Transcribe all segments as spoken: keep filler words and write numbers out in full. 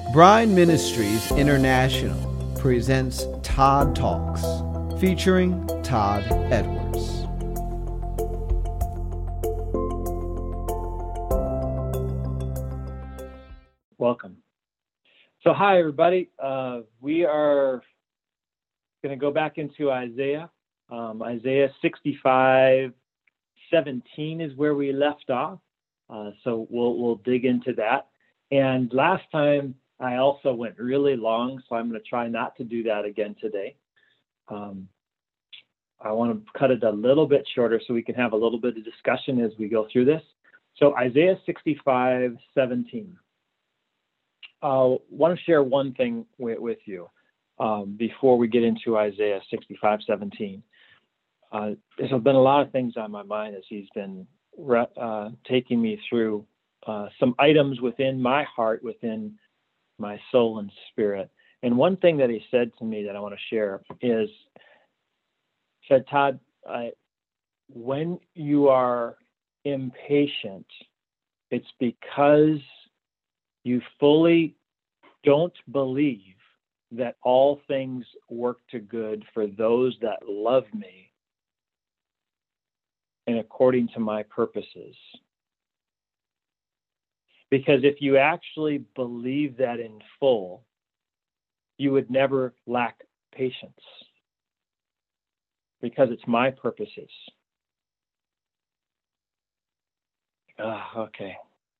Brine Ministries International presents Todd Talks, featuring Todd Edwards. Welcome. So hi, everybody. Uh, we are going to go back into Isaiah. Um, Isaiah sixty-five seventeen is where we left off. Uh, so we'll we'll dig into that. And last time I also went really long, so I'm going to try not to do that again today. Um, I want to cut it a little bit shorter so we can have a little bit of discussion as we go through this. So Isaiah sixty-five seventeen. I want to share one thing with, with you um, before we get into Isaiah sixty-five seventeen. Uh, there's been a lot of things on my mind as he's been re- uh, taking me through uh, some items within my heart, within my soul and spirit. And one thing that he said to me that I want to share is, said, Todd, I, when you are impatient, it's because you fully don't believe that all things work to good for those that love me and according to my purposes. Because if you actually believe that in full, you would never lack patience. Because it's my purposes. Ah, okay.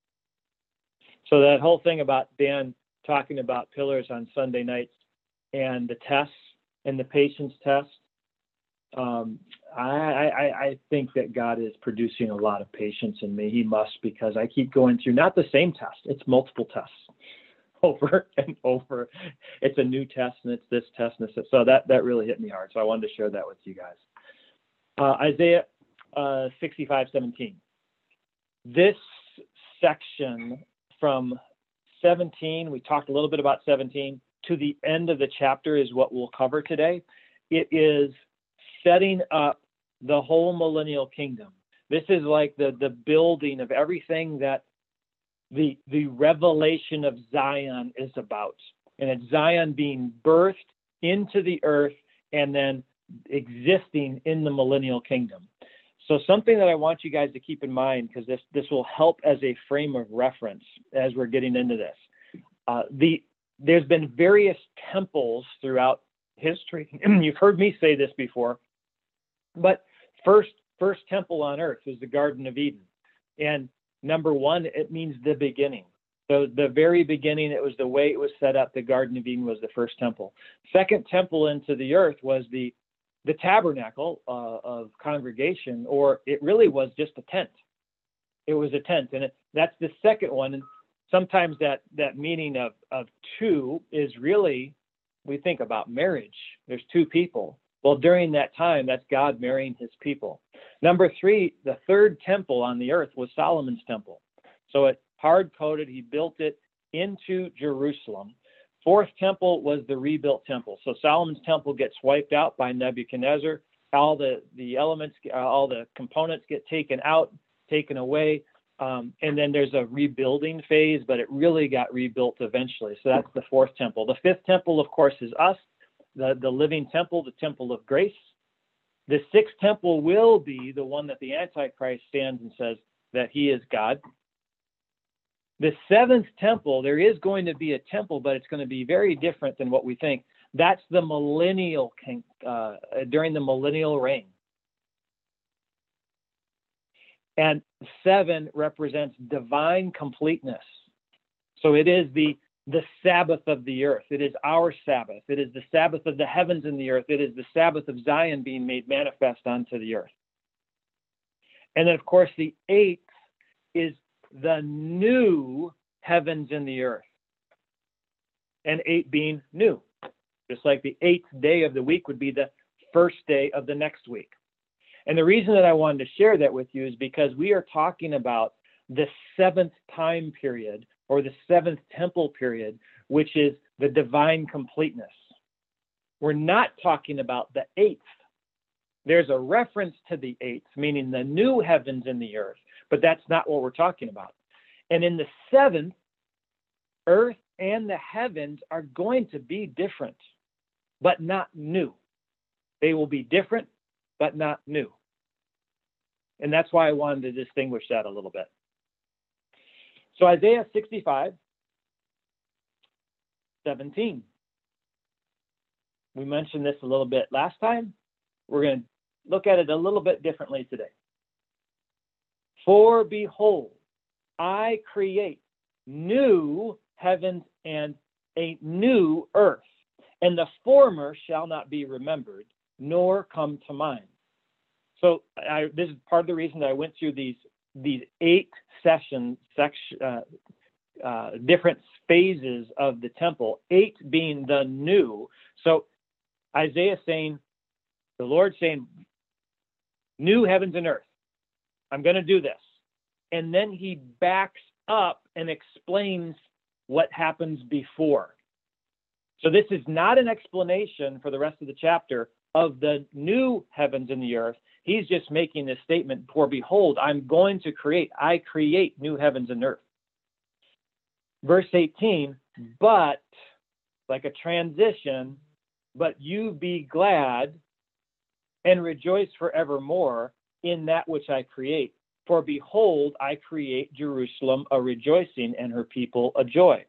So that whole thing about Dan talking about pillars on Sunday nights and the tests and the patience test, um, I, I, I think that God is producing a lot of patience in me. He must, because I keep going through not the same test. It's multiple tests over and over. It's a new test, and it's this test. And this. So that, that really hit me hard. So I wanted to share that with you guys. Uh, Isaiah uh, sixty-five seventeen. This section from seventeen, we talked a little bit about seventeen, to the end of the chapter is what we'll cover today. It is setting up the whole millennial kingdom. This is like the, the building of everything that the, the revelation of Zion is about. And it's Zion being birthed into the earth and then existing in the millennial kingdom. So something that I want you guys to keep in mind, because this, this will help as a frame of reference as we're getting into this. Uh, the there's been various temples throughout history. You've heard me say this before, but first first temple on earth was the Garden of Eden. And number one, it means the beginning. So the very beginning, it was the way it was set up. The Garden of Eden was the first temple. Second temple into the earth was the the tabernacle uh, of congregation, or it really was just a tent. It was a tent, and it, that's the second one. And sometimes that that meaning of of two is really, we think about marriage. There's two people. Well, during that time, that's God marrying his people. Number three, the third temple on the earth was Solomon's temple. So it hard-coded, he built it into Jerusalem. Fourth temple was the rebuilt temple. So Solomon's temple gets wiped out by Nebuchadnezzar. All the, the elements, uh, all the components get taken out, taken away. Um, and then there's a rebuilding phase, but it really got rebuilt eventually. So that's the fourth temple. The fifth temple, of course, is us, the, the living temple, the temple of grace. The sixth temple will be the one that the Antichrist stands and says that he is God. The seventh temple, there is going to be a temple, but it's going to be very different than what we think. That's the millennial, uh, during the millennial reign. And seven represents divine completeness. So it is the, the Sabbath of the earth. It is our Sabbath. It is the Sabbath of the heavens and the earth. It is the Sabbath of Zion being made manifest onto the earth. And then, of course, the eighth is the new heavens and the earth. And eight being new. Just like the eighth day of the week would be the first day of the next week. And the reason that I wanted to share that with you is because we are talking about the seventh time period, or the seventh temple period, which is the divine completeness. We're not talking about the eighth. There's a reference to the eighth, meaning the new heavens and the earth, but that's not what we're talking about. And in the seventh, earth and the heavens are going to be different, but not new. They will be different, but not new. And that's why I wanted to distinguish that a little bit. So Isaiah sixty-five, seventeen. We mentioned this a little bit last time. We're going to look at it a little bit differently today. For behold, I create new heavens and a new earth, and the former shall not be remembered, nor come to mind. So I, this is part of the reason that I went through these these eight sessions, section, uh, uh, different phases of the temple, eight being the new. So Isaiah saying, the Lord saying, new heavens and earth. I'm going to do this. And then he backs up and explains what happens before. So this is not an explanation for the rest of the chapter of the new heavens and the earth. He's just making this statement, for behold, I'm going to create, I create new heavens and earth. Verse eighteen, but, like a transition, but you be glad and rejoice forevermore in that which I create. For behold, I create Jerusalem a rejoicing and her people a joy.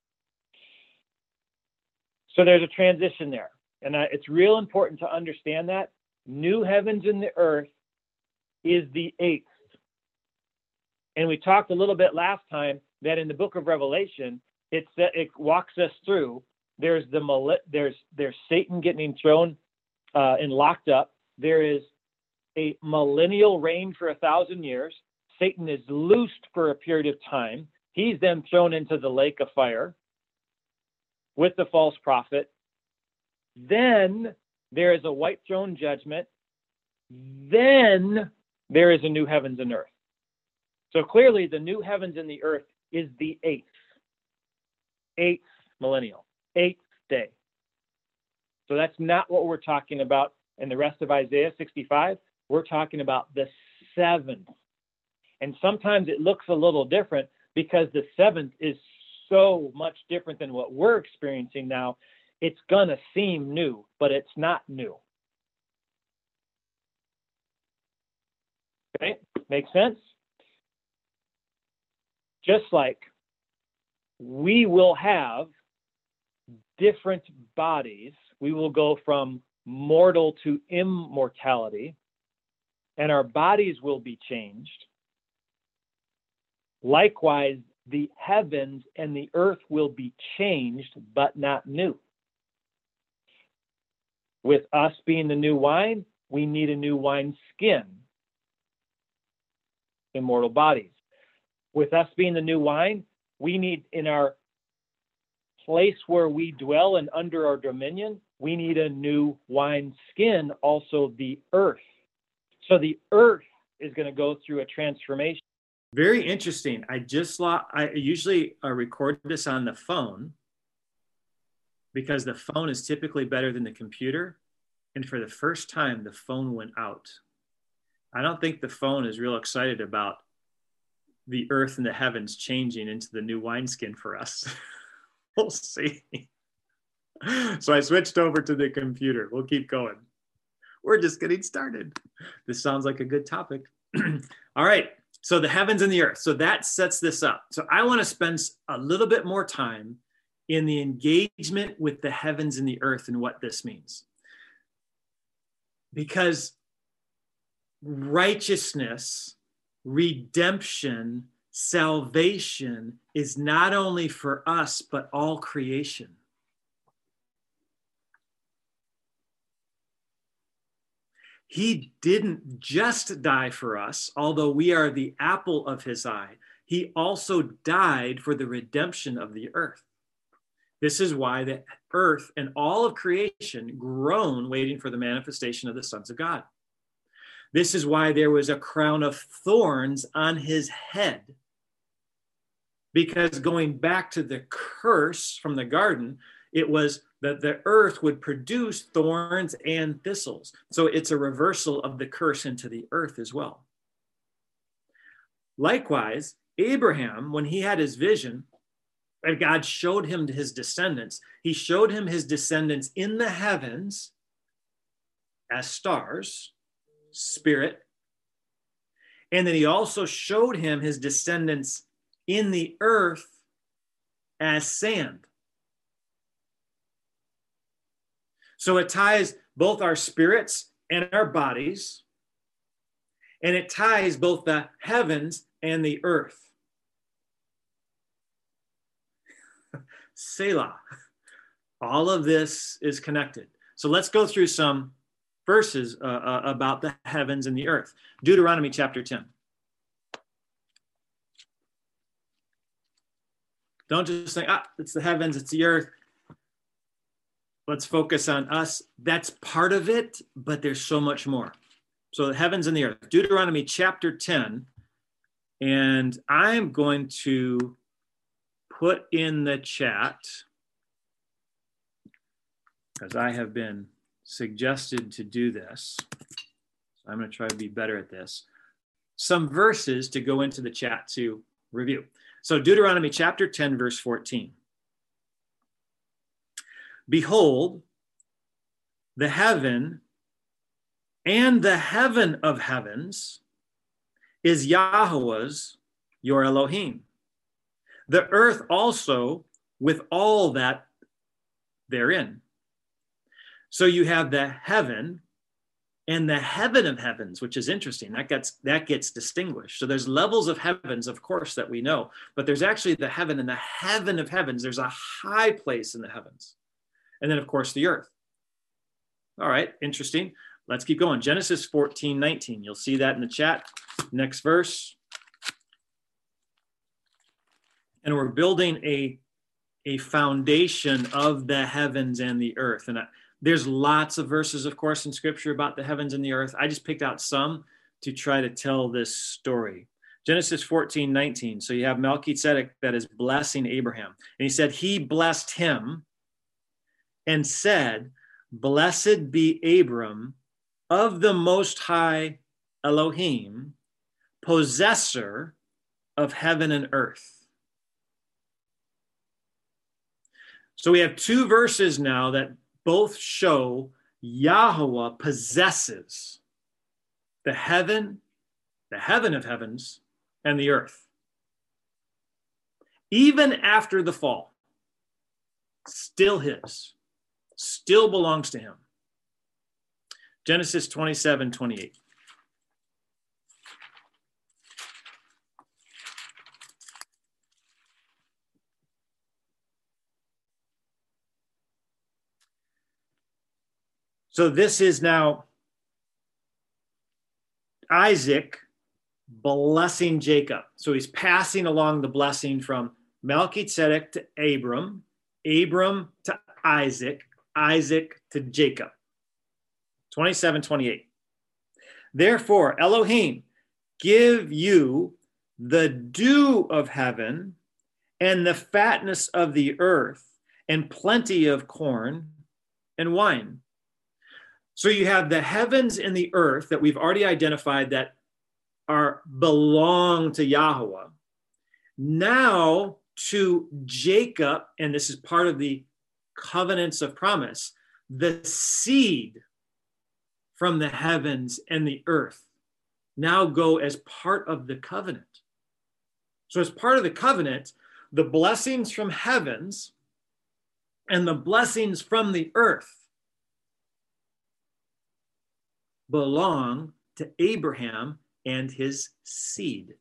So there's a transition there. And I, it's real important to understand that. New heavens and the earth is the eighth. And we talked a little bit last time that in the book of Revelation, it, it walks us through. There's the there's there's Satan getting thrown uh, and locked up. There is a millennial reign for a thousand years. Satan is loosed for a period of time. He's then thrown into the lake of fire with the false prophet. Then there is a white throne judgment. Then there is a new heavens and earth. So clearly the new heavens and the earth is the eighth. Eighth millennial. Eighth day. So that's not what we're talking about in the rest of Isaiah sixty-five. We're talking about the seventh. And sometimes it looks a little different because the seventh is so much different than what we're experiencing now. It's going to seem new, but it's not new. Okay, makes sense? Just like we will have different bodies, we will go from mortal to immortality, and our bodies will be changed. Likewise, the heavens and the earth will be changed, but not new. With us being the new wine, we need a new wine skin. Immortal bodies. With us being the new wine, we need in our place where we dwell and under our dominion, we need a new wine skin, also the earth. So the earth is going to go through a transformation. Very interesting. I just saw, I usually uh, record this on the phone because the phone is typically better than the computer. And for the first time, the phone went out. I don't think the phone is real excited about the earth and the heavens changing into the new wineskin for us. We'll see. So I switched over to the computer. We'll keep going. We're just getting started. This sounds like a good topic. All right. So the heavens and the earth. So that sets this up. So I want to spend a little bit more time in the engagement with the heavens and the earth and what this means. Because righteousness, redemption, salvation is not only for us, but all creation. He didn't just die for us, although we are the apple of his eye. He also died for the redemption of the earth. This is why the earth and all of creation groan, waiting for the manifestation of the sons of God. This is why there was a crown of thorns on his head. Because going back to the curse from the garden, it was that the earth would produce thorns and thistles. So it's a reversal of the curse into the earth as well. Likewise, Abraham, when he had his vision, And God showed him to his descendants. He showed him his descendants in the heavens as stars, spirit. And then he also showed him his descendants in the earth as sand. So it ties both our spirits and our bodies, and it ties both the heavens and the earth. Selah. All of this is connected. So let's go through some verses uh, uh, about the heavens and the earth. Deuteronomy chapter ten. Don't just think, ah, it's the heavens, it's the earth. Let's focus on us. That's part of it, but there's so much more. So the heavens and the earth. Deuteronomy chapter ten. And I'm going to put in the chat, because I have been suggested to do this. So I'm going to try to be better at this. Some verses to go into the chat to review. So Deuteronomy chapter ten, verse fourteen. Behold, the heaven and the heaven of heavens is Yahweh's, your Elohim. The earth also with all that therein. So you have the heaven and the heaven of heavens, which is interesting. That gets, that gets distinguished. So there's levels of heavens, of course, that we know, but there's actually the heaven and the heaven of heavens. There's a high place in the heavens. And then, of course, the earth. All right, interesting. Let's keep going. Genesis fourteen nineteen. You'll see that in the chat. Next verse. And we're building a, a foundation of the heavens and the earth. And I, there's lots of verses, of course, in Scripture about the heavens and the earth. I just picked out some to try to tell this story. Genesis fourteen nineteen. So you have Melchizedek that is blessing Abraham. And he said, he blessed him and said, blessed be Abram of the Most High Elohim, possessor of heaven and earth. So we have two verses now that both show Yahweh possesses the heaven, the heaven of heavens, and the earth. Even after the fall, still his, still belongs to him. Genesis twenty-seven twenty-eight. So this is now Isaac blessing Jacob. So he's passing along the blessing from Melchizedek to Abram, Abram to Isaac, Isaac to Jacob. twenty-seven twenty-eight. Therefore, Elohim, give you the dew of heaven and the fatness of the earth and plenty of corn and wine. So you have the heavens and the earth that we've already identified that are belong to Yahweh. Now to Jacob, and this is part of the covenants of promise, the seed from the heavens and the earth now go as part of the covenant. So as part of the covenant, the blessings from heavens and the blessings from the earth belong to Abraham and his seed.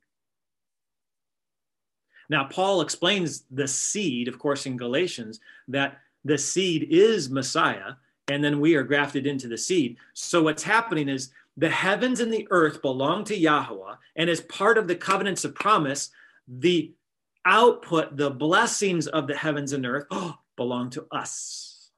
Now, Paul explains the seed, of course, in Galatians, that the seed is Messiah, and then we are grafted into the seed. So what's happening is the heavens and the earth belong to Yahweh, and as part of the covenants of promise, the output, the blessings of the heavens and earth oh, belong to us.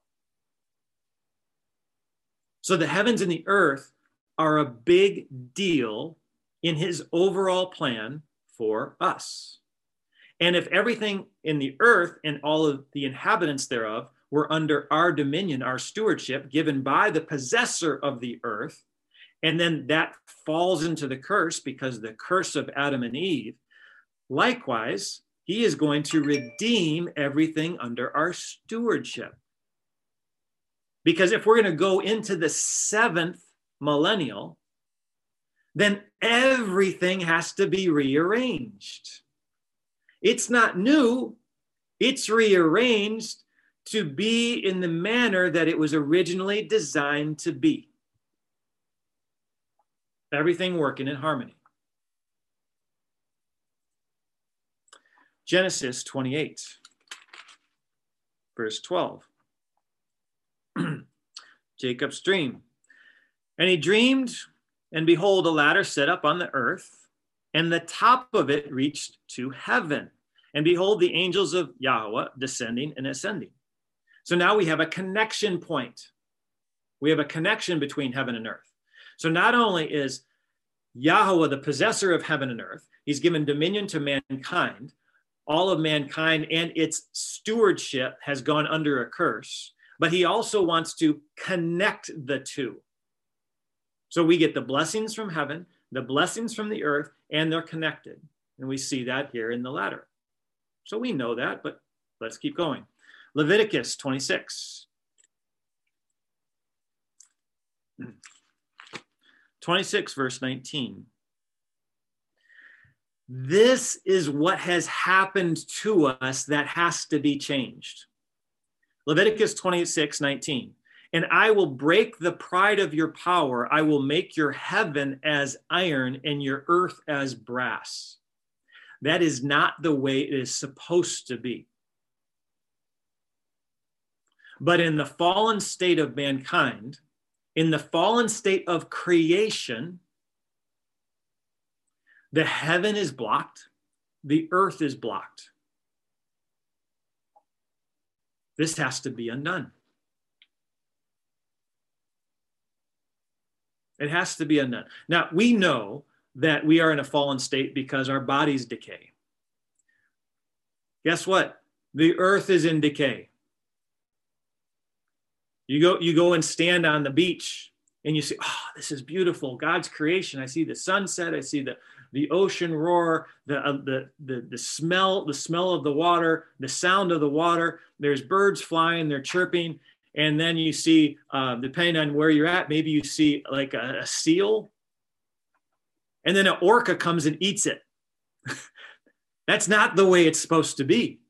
So the heavens and the earth are a big deal in his overall plan for us. And if everything in the earth and all of the inhabitants thereof were under our dominion, our stewardship given by the possessor of the earth, and then that falls into the curse because the curse of Adam and Eve, likewise, He is going to redeem everything under our stewardship. Because if we're going to go into the seventh millennial, then everything has to be rearranged. It's not new, it's rearranged to be in the manner that it was originally designed to be. Everything working in harmony. Genesis twenty-eight, verse twelve. Jacob's dream. And he dreamed, and behold, a ladder set up on the earth, and the top of it reached to heaven. And behold, the angels of Yahweh descending and ascending. So now we have a connection point. We have a connection between heaven and earth. So not only is Yahweh the possessor of heaven and earth, he's given dominion to mankind. All of mankind and its stewardship has gone under a curse, but he also wants to connect the two. So we get the blessings from heaven, the blessings from the earth, and they're connected. And we see that here in the ladder. So we know that, but let's keep going. Leviticus twenty-six. twenty-six, verse nineteen. This is what has happened to us that has to be changed. Leviticus twenty-six, nineteen. And I will break the pride of your power. I will make your heaven as iron and your earth as brass. That is not the way it is supposed to be. But in the fallen state of mankind, in the fallen state of creation, the heaven is blocked, the earth is blocked. This has to be undone. It has to be undone. Now, we know that we are in a fallen state because our bodies decay. Guess what? The earth is in decay. You go, you go and stand on the beach and you say, oh, this is beautiful. God's creation. I see the sunset. I see the, the ocean roar, the, uh, the, the, the smell, the smell of the water, the sound of the water. There's birds flying, they're chirping. And then you see, uh, depending on where you're at, maybe you see like a, a seal. And then an orca comes and eats it. That's not the way it's supposed to be.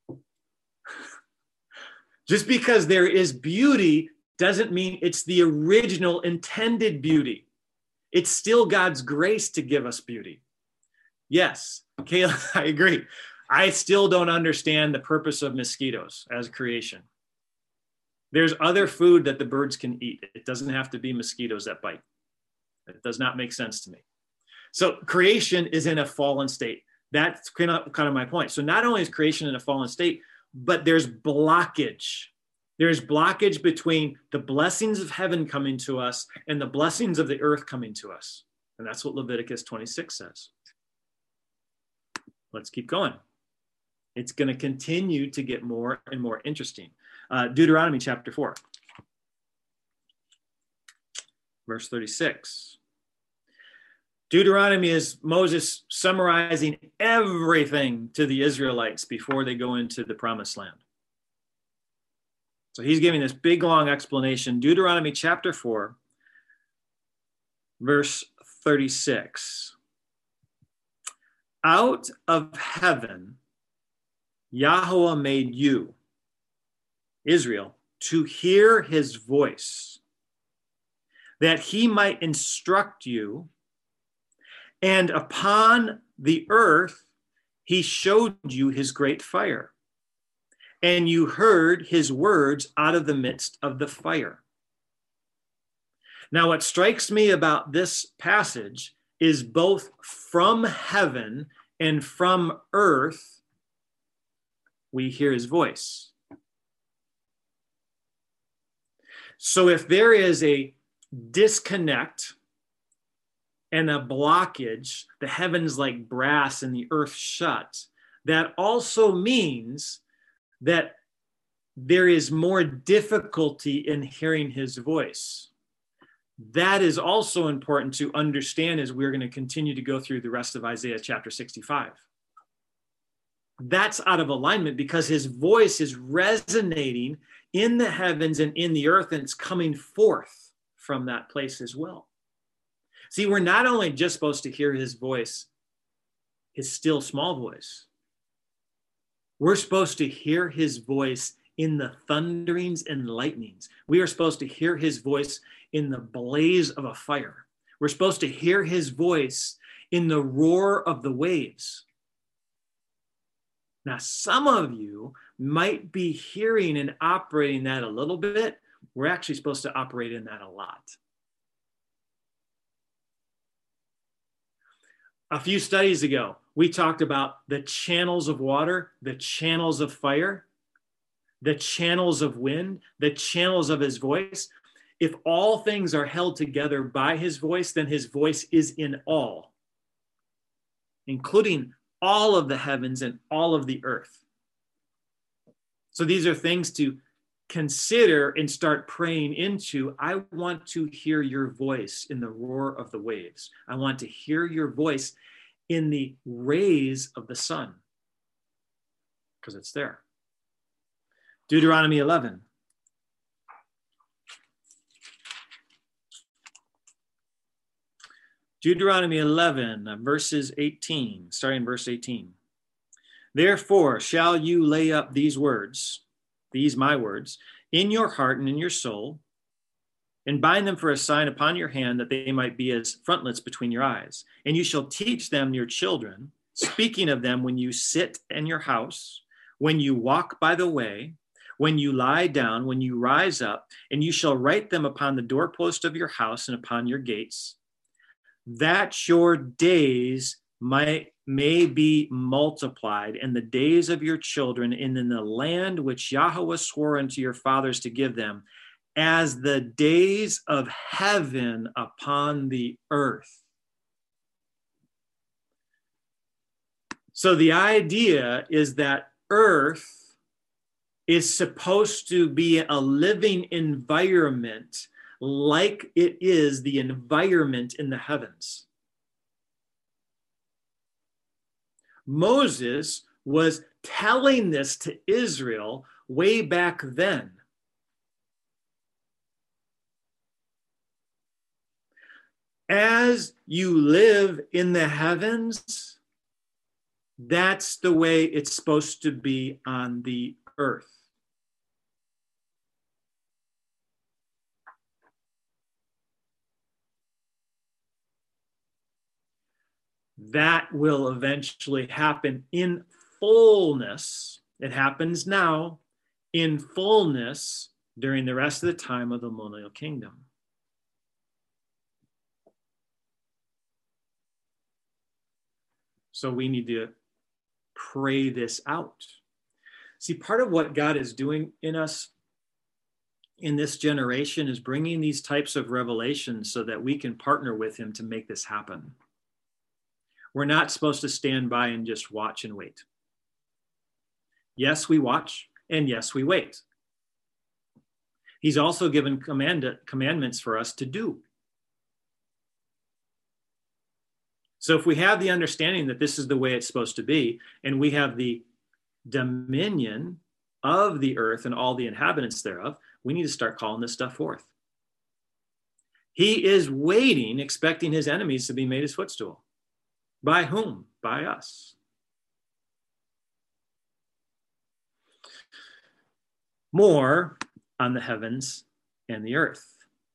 Just because there is beauty doesn't mean it's the original intended beauty. It's still God's grace to give us beauty. Yes, Kayla, I agree. I still don't understand the purpose of mosquitoes as creation. There's other food that the birds can eat. It doesn't have to be mosquitoes that bite. It does not make sense to me. So creation is in a fallen state. That's kind of, kind of my point. So not only is creation in a fallen state, but there's blockage. There's blockage between the blessings of heaven coming to us and the blessings of the earth coming to us. And that's what Leviticus twenty-six says. Let's keep going. It's going to continue to get more and more interesting. Uh, Deuteronomy chapter four, verse thirty-six. Deuteronomy is Moses summarizing everything to the Israelites before they go into the promised land. So he's giving this big, long explanation. Deuteronomy chapter four, verse thirty-six. Out of heaven, Yahweh made you, Israel, to hear his voice, that he might instruct you. And upon the earth, he showed you his great fire. And you heard his words out of the midst of the fire. Now, what strikes me about this passage is both from heaven and from earth, we hear his voice. So if there is a disconnect and a blockage, the heavens like brass and the earth shut, that also means that there is more difficulty in hearing his voice. That is also important to understand as we're going to continue to go through the rest of Isaiah chapter sixty-five. that's out of alignment because his voice is resonating in the heavens and in the earth, and it's coming forth from that place as well. See, we're not only just supposed to hear his voice, his still small voice. We're supposed to hear his voice in the thunderings and lightnings. We are supposed to hear his voice in the blaze of a fire. We're supposed to hear his voice in the roar of the waves. Now, some of you might be hearing and operating that a little bit. We're actually supposed to operate in that a lot. A few studies ago, we talked about the channels of water, the channels of fire, the channels of wind, the channels of his voice. If all things are held together by his voice, then his voice is in all, including all of the heavens and all of the earth. So these are things to consider and start praying into. I want to hear your voice in the roar of the waves. I want to hear your voice in the rays of the sun, because it's there. Deuteronomy eleven. Deuteronomy eleven, verses eighteen, starting verse eighteen. Therefore shall you lay up these words, these my words, in your heart and in your soul, and bind them for a sign upon your hand, that they might be as frontlets between your eyes. And you shall teach them your children, speaking of them when you sit in your house, when you walk by the way, when you lie down, when you rise up, and you shall write them upon the doorpost of your house and upon your gates, that your days might may be multiplied, and the days of your children, and in the land which Yahweh swore unto your fathers to give them, as the days of heaven upon the earth. So the idea is that earth is supposed to be a living environment like it is the environment in the heavens. Moses was telling this to Israel way back then. As you live in the heavens, that's the way it's supposed to be on the earth. That will eventually happen in fullness. It happens now in fullness during the rest of the time of the millennial kingdom. So we need to pray this out. See, part of what God is doing in us in this generation is bringing these types of revelations so that we can partner with him to make this happen. We're not supposed to stand by and just watch and wait. Yes, we watch, and yes, we wait. He's also given command, commandments for us to do. So if we have the understanding that this is the way it's supposed to be, and we have the dominion of the earth and all the inhabitants thereof, we need to start calling this stuff forth. He is waiting, expecting his enemies to be made his footstool. By whom? By us. More on the heavens and the earth.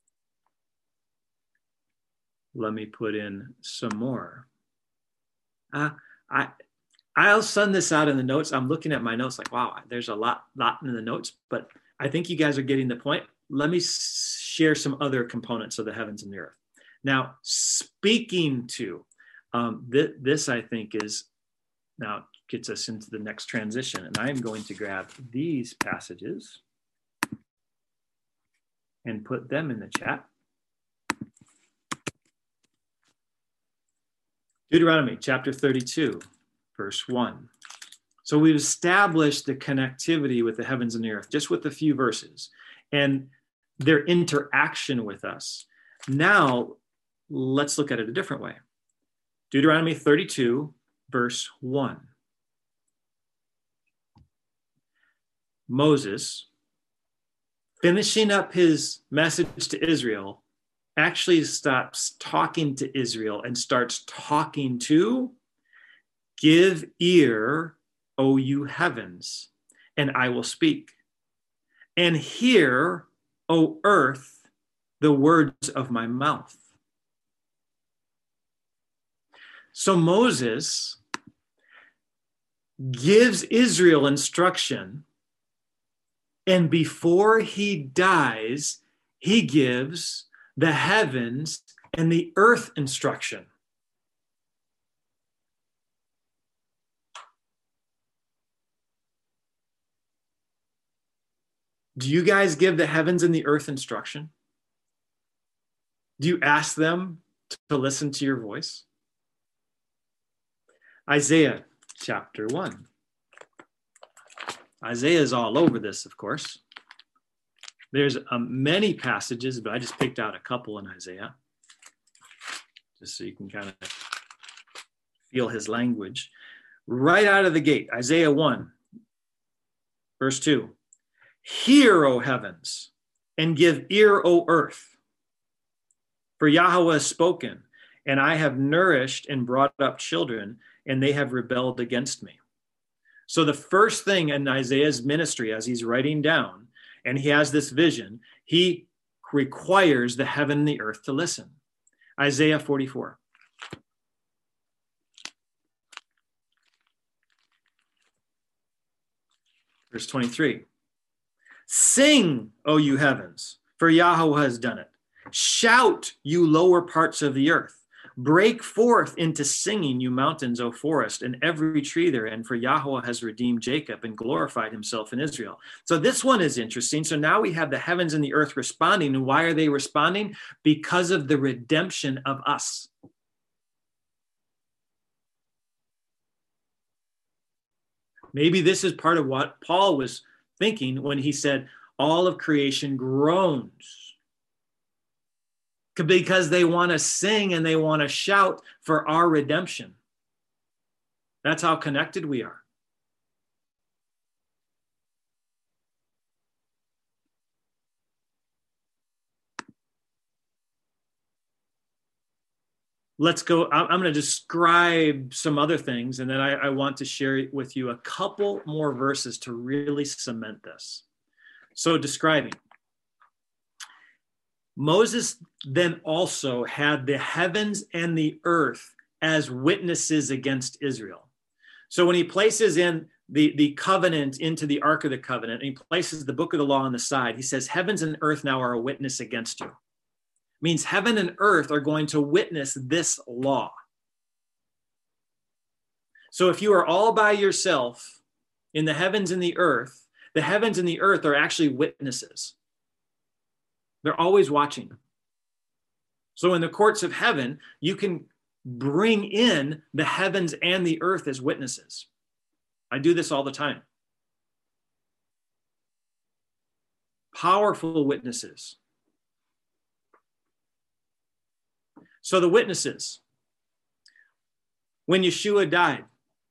Let me put in some more. Uh, I, I'll send this out in the notes. I'm looking at my notes like, wow, there's a lot, lot in the notes, but I think you guys are getting the point. Let me share some other components of the heavens and the earth. Now, speaking to, um, th- this I think is, now gets us into the next transition. And I'm going to grab these passages and put them in the chat. Deuteronomy chapter thirty-two, verse one. So we've established the connectivity with the heavens and the earth, just with a few verses, and their interaction with us. Now, let's look at it a different way. Deuteronomy thirty-two, verse one. Moses, finishing up his message to Israel, actually stops talking to Israel and starts talking to, give ear, O you heavens, and I will speak. And hear, O earth, the words of my mouth. So Moses gives Israel instruction, and before he dies, he gives the heavens and the earth instruction. Do you guys give the heavens and the earth instruction? Do you ask them to listen to your voice? Isaiah chapter one. Isaiah is all over this, of course. There's um, many passages, but I just picked out a couple in Isaiah, just so you can kind of feel his language. Right out of the gate, Isaiah one, verse two. Hear, O heavens, and give ear, O earth. For Yahweh has spoken, and I have nourished and brought up children, and they have rebelled against me. So the first thing in Isaiah's ministry, as he's writing down, and he has this vision, he requires the heaven and the earth to listen. Isaiah forty-four. Verse twenty-three. Sing, O you heavens, for Yahweh has done it. Shout, you lower parts of the earth. Break forth into singing, you mountains, O forest, and every tree therein, for Yahweh has redeemed Jacob and glorified himself in Israel. So this one is interesting. So now we have the heavens and the earth responding. And why are they responding? Because of the redemption of us. Maybe this is part of what Paul was thinking when he said, all of creation groans. Because they want to sing and they want to shout for our redemption. That's how connected we are. Let's go. I'm going to describe some other things, and then I, I want to share with you a couple more verses to really cement this. So describing. Moses then also had the heavens and the earth as witnesses against Israel. So when he places in the, the covenant into the Ark of the Covenant, and he places the book of the law on the side, he says, heavens and earth now are a witness against you. Means heaven and earth are going to witness this law. So if you are all by yourself in the heavens and the earth, the heavens and the earth are actually witnesses. They're always watching. So in the courts of heaven, you can bring in the heavens and the earth as witnesses. I do this all the time. Powerful witnesses. So the witnesses, when Yeshua died,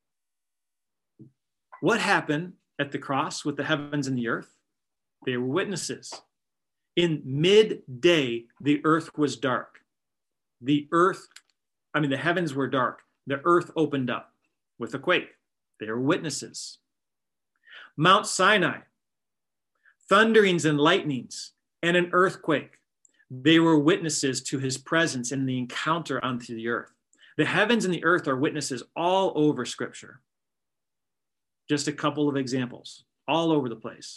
what happened at the cross with the heavens and the earth? They were witnesses. In midday, the earth was dark. The earth, I mean, the heavens were dark. The earth opened up with a quake. They were witnesses. Mount Sinai, thunderings and lightnings, and an earthquake. They were witnesses to his presence in the encounter onto the earth. The heavens and the earth are witnesses all over Scripture. Just a couple of examples, all over the place.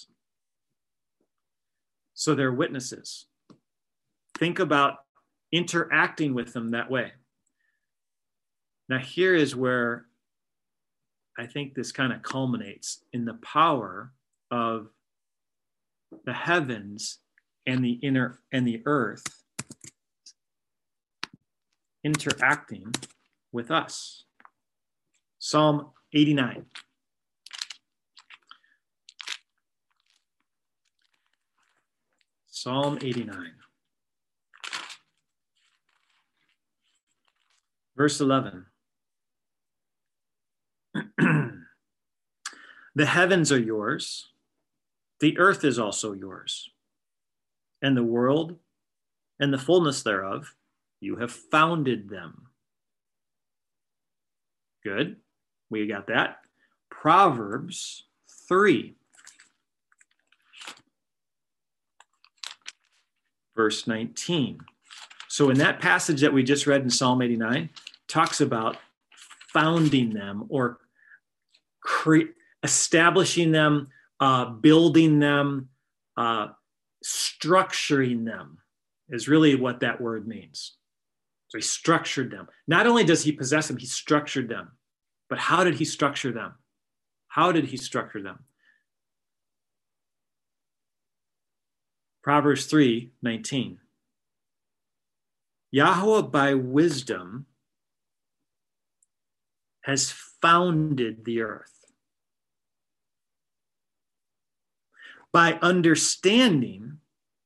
So they're witnesses. Think about interacting with them that way. Now, here is where I think this kind of culminates in the power of the heavens and the inner and the earth interacting with us. Psalm eighty-nine. Psalm eighty-nine. Verse eleven. The heavens are yours, The earth is also yours, and the world and the fullness thereof. You have founded them. Good. We got that. Proverbs three, verse nineteen. So in that passage that we just read in Psalm eighty-nine, talks about founding them or cre- establishing them, uh, building them, uh, structuring them is really what that word means. So he structured them. Not only does he possess them, he structured them. But how did he structure them? How did he structure them? Proverbs three nineteen. Yahweh by wisdom has founded the earth. By understanding,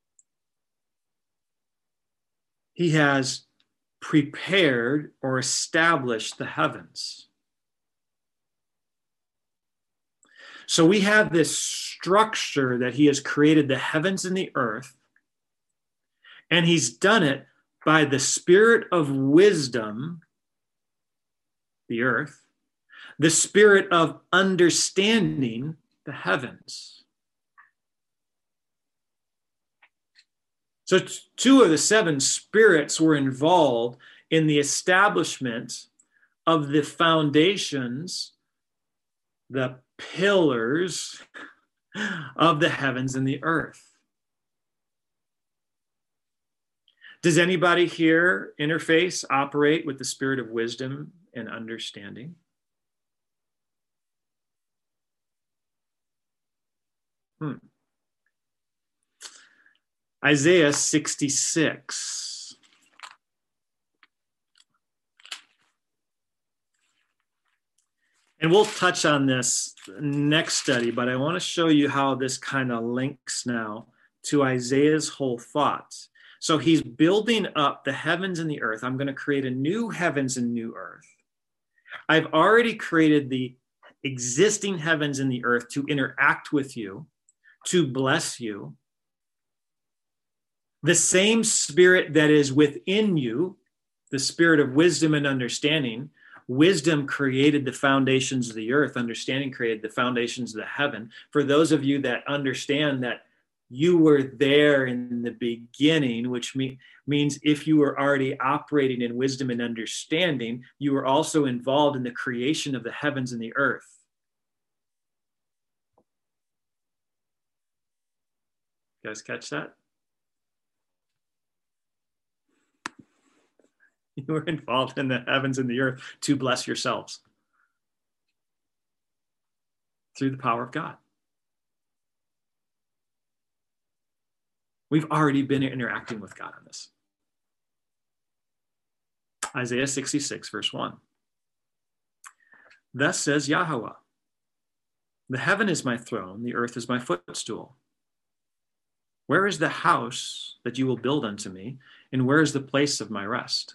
he has prepared or established the heavens. So we have this structure that he has created the heavens and the earth, and he's done it by the spirit of wisdom, the earth, the spirit of understanding, the heavens. So two of the seven spirits were involved in the establishment of the foundations, the pillars of the heavens and the earth. Does anybody here interface, operate with the spirit of wisdom and understanding? Hmm. Isaiah sixty-six. And we'll touch on this next study, but I want to show you how this kind of links now to Isaiah's whole thoughts. So he's building up the heavens and the earth. I'm going to create a new heavens and new earth. I've already created the existing heavens and the earth to interact with you, to bless you. The same spirit that is within you, the spirit of wisdom and understanding. Wisdom created the foundations of the earth. Understanding created the foundations of the heaven. For those of you that understand that you were there in the beginning, which me- means if you were already operating in wisdom and understanding, you were also involved in the creation of the heavens and the earth. You guys catch that? You were involved in the heavens and the earth to bless yourselves through the power of God. We've already been interacting with God on this. Isaiah sixty-six, verse one. Thus says Yahweh, the heaven is my throne, the earth is my footstool. Where is the house that you will build unto me, and where is the place of my rest?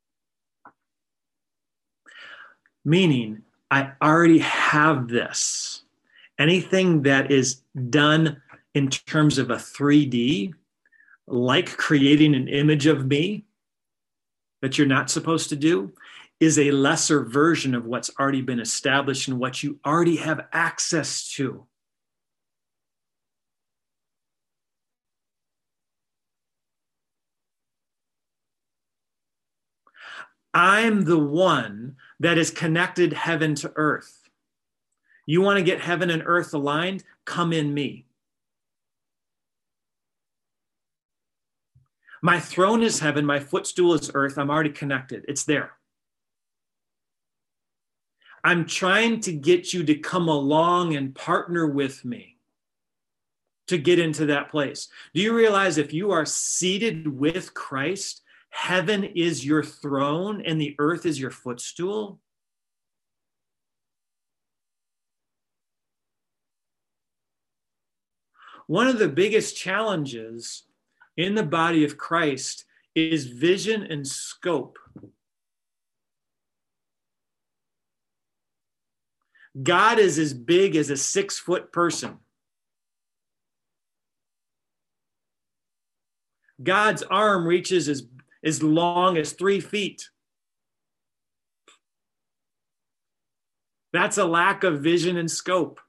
Meaning, I already have this. Anything that is done in terms of a three D, like creating an image of me that you're not supposed to do, is a lesser version of what's already been established and what you already have access to. I'm the one that is connected heaven to earth. You want to get heaven and earth aligned? Come in me. My throne is heaven, my footstool is earth. I'm already connected. It's there. I'm trying to get you to come along and partner with me to get into that place. Do you realize if you are seated with Christ, heaven is your throne and the earth is your footstool? One of the biggest challenges in the body of Christ is vision and scope. God is as big as a six-foot person. God's arm reaches as, as long as three feet. That's a lack of vision and scope.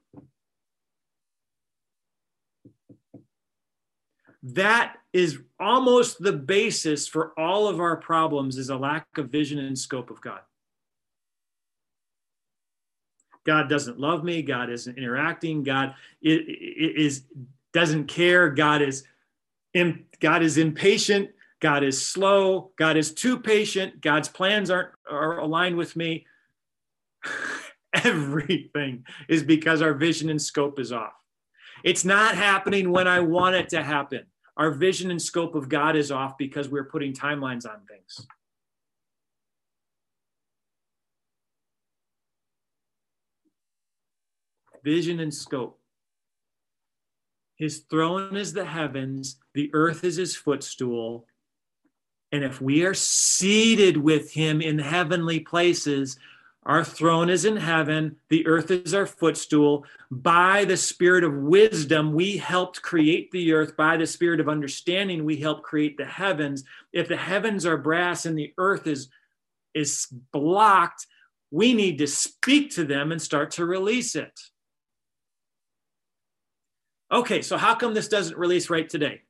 That is almost the basis for all of our problems, is a lack of vision and scope of God. God doesn't love me. God isn't interacting. God is, doesn't care. God is, God is impatient. God is slow. God is too patient. God's plans aren't are aligned with me. Everything is because our vision and scope is off. It's not happening when I want it to happen. Our vision and scope of God is off because we're putting timelines on things. Vision and scope. His throne is the heavens, the earth is his footstool. And if we are seated with him in heavenly places, our throne is in heaven, the earth is our footstool. By the spirit of wisdom, we helped create the earth. By the spirit of understanding, we helped create the heavens. If the heavens are brass and the earth is, is blocked, we need to speak to them and start to release it. Okay, so how come this doesn't release right today?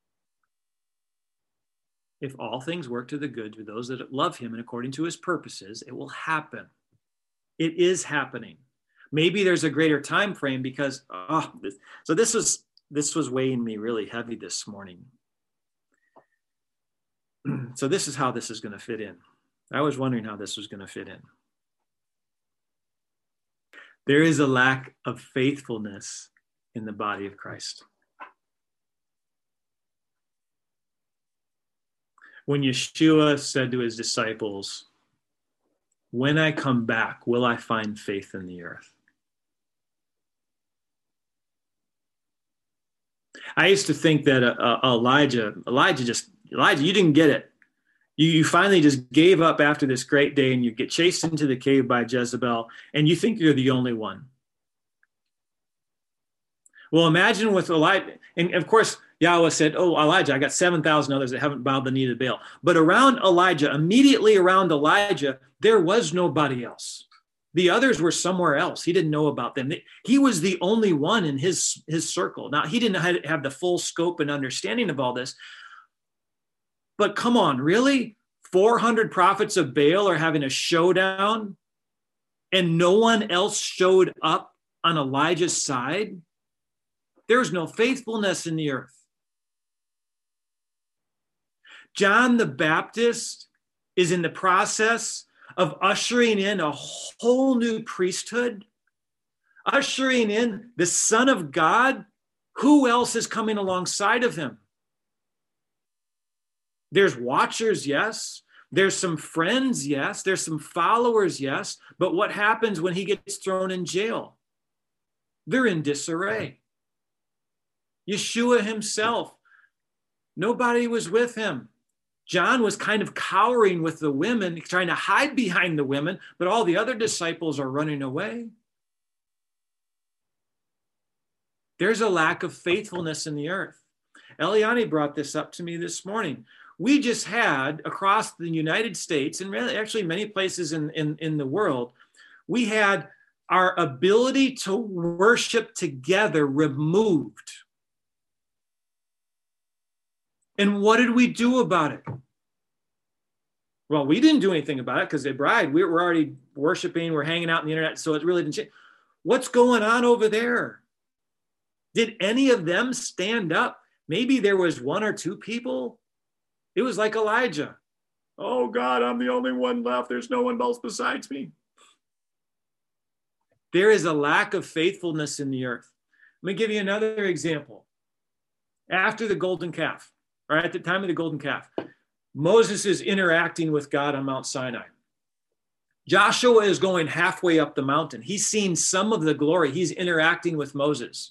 If all things work to the good to those that love him and according to his purposes, it will happen. It is happening. Maybe there's a greater time frame because, oh, this, so this was, this was weighing me really heavy this morning. So this is how this is going to fit in. I was wondering how this was going to fit in. There is a lack of faithfulness in the body of Christ. When Yeshua said to his disciples, when I come back, will I find faith in the earth? I used to think that uh, Elijah, Elijah just, Elijah, you didn't get it. You, you finally just gave up after this great day and you get chased into the cave by Jezebel and you think you're the only one. Well, imagine with Elijah, and of course, Yahweh said, oh, Elijah, I got seven thousand others that haven't bowed the knee to Baal. But around Elijah, immediately around Elijah, there was nobody else. The others were somewhere else. He didn't know about them. He was the only one in his, his circle. Now, he didn't have the full scope and understanding of all this. But come on, really? four hundred prophets of Baal are having a showdown and no one else showed up on Elijah's side? There's no faithfulness in the earth. John the Baptist is in the process of ushering in a whole new priesthood, ushering in the Son of God. Who else is coming alongside of him? There's watchers, yes. There's some friends, yes. There's some followers, yes. But what happens when he gets thrown in jail? They're in disarray. Yeshua himself, nobody was with him. John was kind of cowering with the women, trying to hide behind the women, but all the other disciples are running away. There's a lack of faithfulness in the earth. Eliani brought this up to me this morning. We just had across the United States, and really actually many places in, in, in the world, we had our ability to worship together removed. And what did we do about it? Well, we didn't do anything about it because they bride. We were already worshiping. We're hanging out on the internet, so it really didn't change. What's going on over there? Did any of them stand up? Maybe there was one or two people. It was like Elijah. Oh, God, I'm the only one left. There's no one else besides me. There is a lack of faithfulness in the earth. Let me give you another example. After the golden calf, or at the time of the golden calf, Moses is interacting with God on Mount Sinai. Joshua is going halfway up the mountain. He's seen some of the glory. He's interacting with Moses.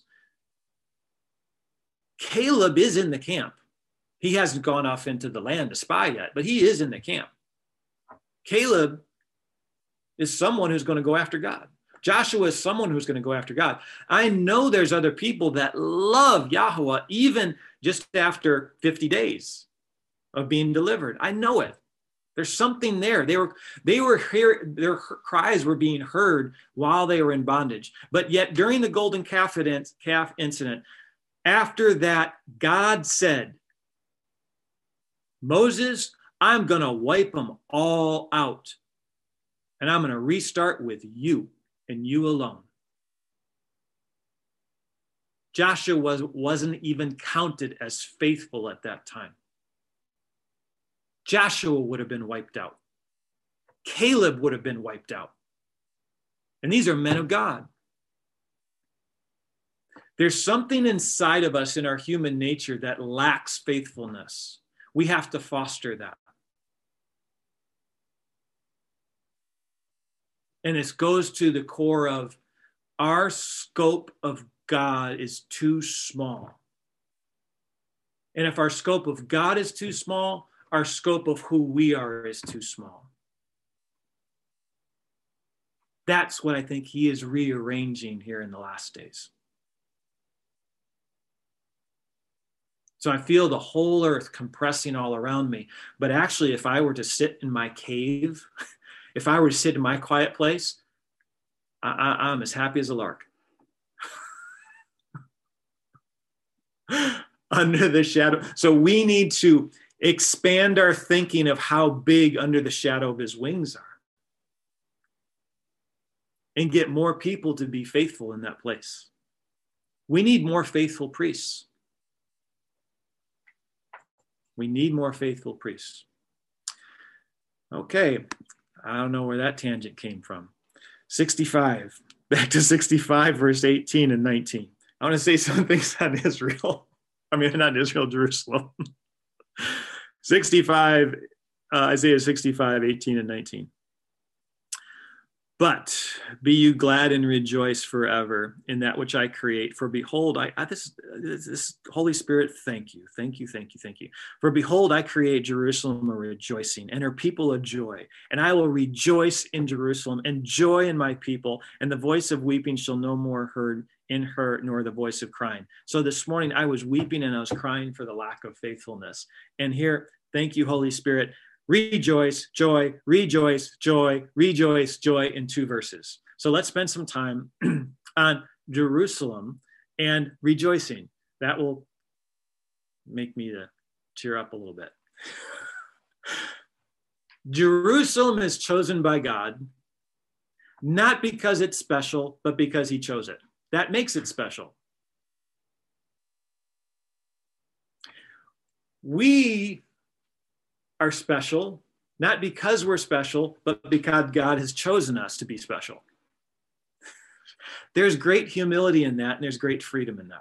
Caleb is in the camp. He hasn't gone off into the land to spy yet, but he is in the camp. Caleb is someone who's going to go after God. Joshua is someone who's going to go after God. I know there's other people that love Yahweh even just after fifty days of being delivered. I know it. There's something there. They were, they were hear, their cries were being heard while they were in bondage. But yet during the golden calf incident, after that, God said, Moses, I'm going to wipe them all out. And I'm going to restart with you and you alone. Joshua was, wasn't even counted as faithful at that time. Joshua would have been wiped out. Caleb would have been wiped out. And these are men of God. There's something inside of us in our human nature that lacks faithfulness. We have to foster that. And it goes to the core of our scope of God is too small. And if our scope of God is too small, our scope of who we are is too small. That's what I think he is rearranging here in the last days. So I feel the whole earth compressing all around me. But actually, if I were to sit in my cave, if I were to sit in my quiet place, I, I, I'm as happy as a lark. Under the shadow. So we need to expand our thinking of how big under the shadow of his wings are. And get more people to be faithful in that place. We need more faithful priests. We need more faithful priests. Okay, I don't know where that tangent came from. sixty-five, back to sixty-five, verse eighteen and nineteen. I want to say some things on Israel. I mean, not Israel, Jerusalem. sixty-five, uh, Isaiah sixty-five, eighteen and nineteen. But be you glad and rejoice forever in that which I create. For behold, I, I this, this, this Holy Spirit, thank you, thank you, thank you, thank you. For behold, I create Jerusalem a rejoicing, and her people a joy. And I will rejoice in Jerusalem, and joy in my people. And the voice of weeping shall no more heard in her, nor the voice of crying. So this morning I was weeping and I was crying for the lack of faithfulness. And here, thank you, Holy Spirit. Rejoice, joy, rejoice, joy, rejoice, joy in two verses. So let's spend some time on Jerusalem and rejoicing. That will make me to cheer up a little bit. Jerusalem is chosen by God, not because it's special, but because he chose it. That makes it special. We are special, not because we're special, but because God has chosen us to be special. There's great humility in that, and there's great freedom in that.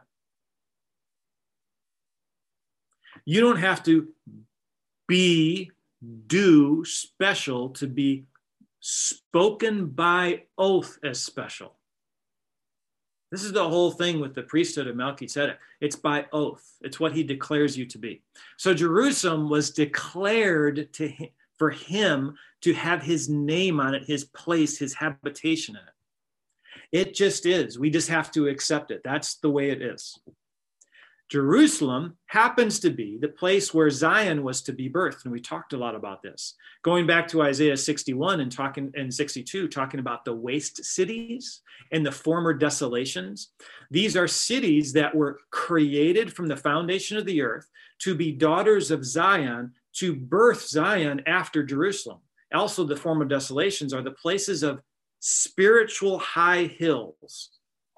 You don't have to be, do special to be spoken by oath as special. This is the whole thing with the priesthood of Melchizedek. It's by oath. It's what he declares you to be. So Jerusalem was declared to him, for him to have his name on it, his place, his habitation in it. It just is. We just have to accept it. That's the way it is. Jerusalem happens to be the place where Zion was to be birthed. And we talked a lot about this. Going back to Isaiah sixty-one and talking and sixty-two, talking about the waste cities and the former desolations. These are cities that were created from the foundation of the earth to be daughters of Zion, to birth Zion after Jerusalem. Also, the former desolations are the places of spiritual high hills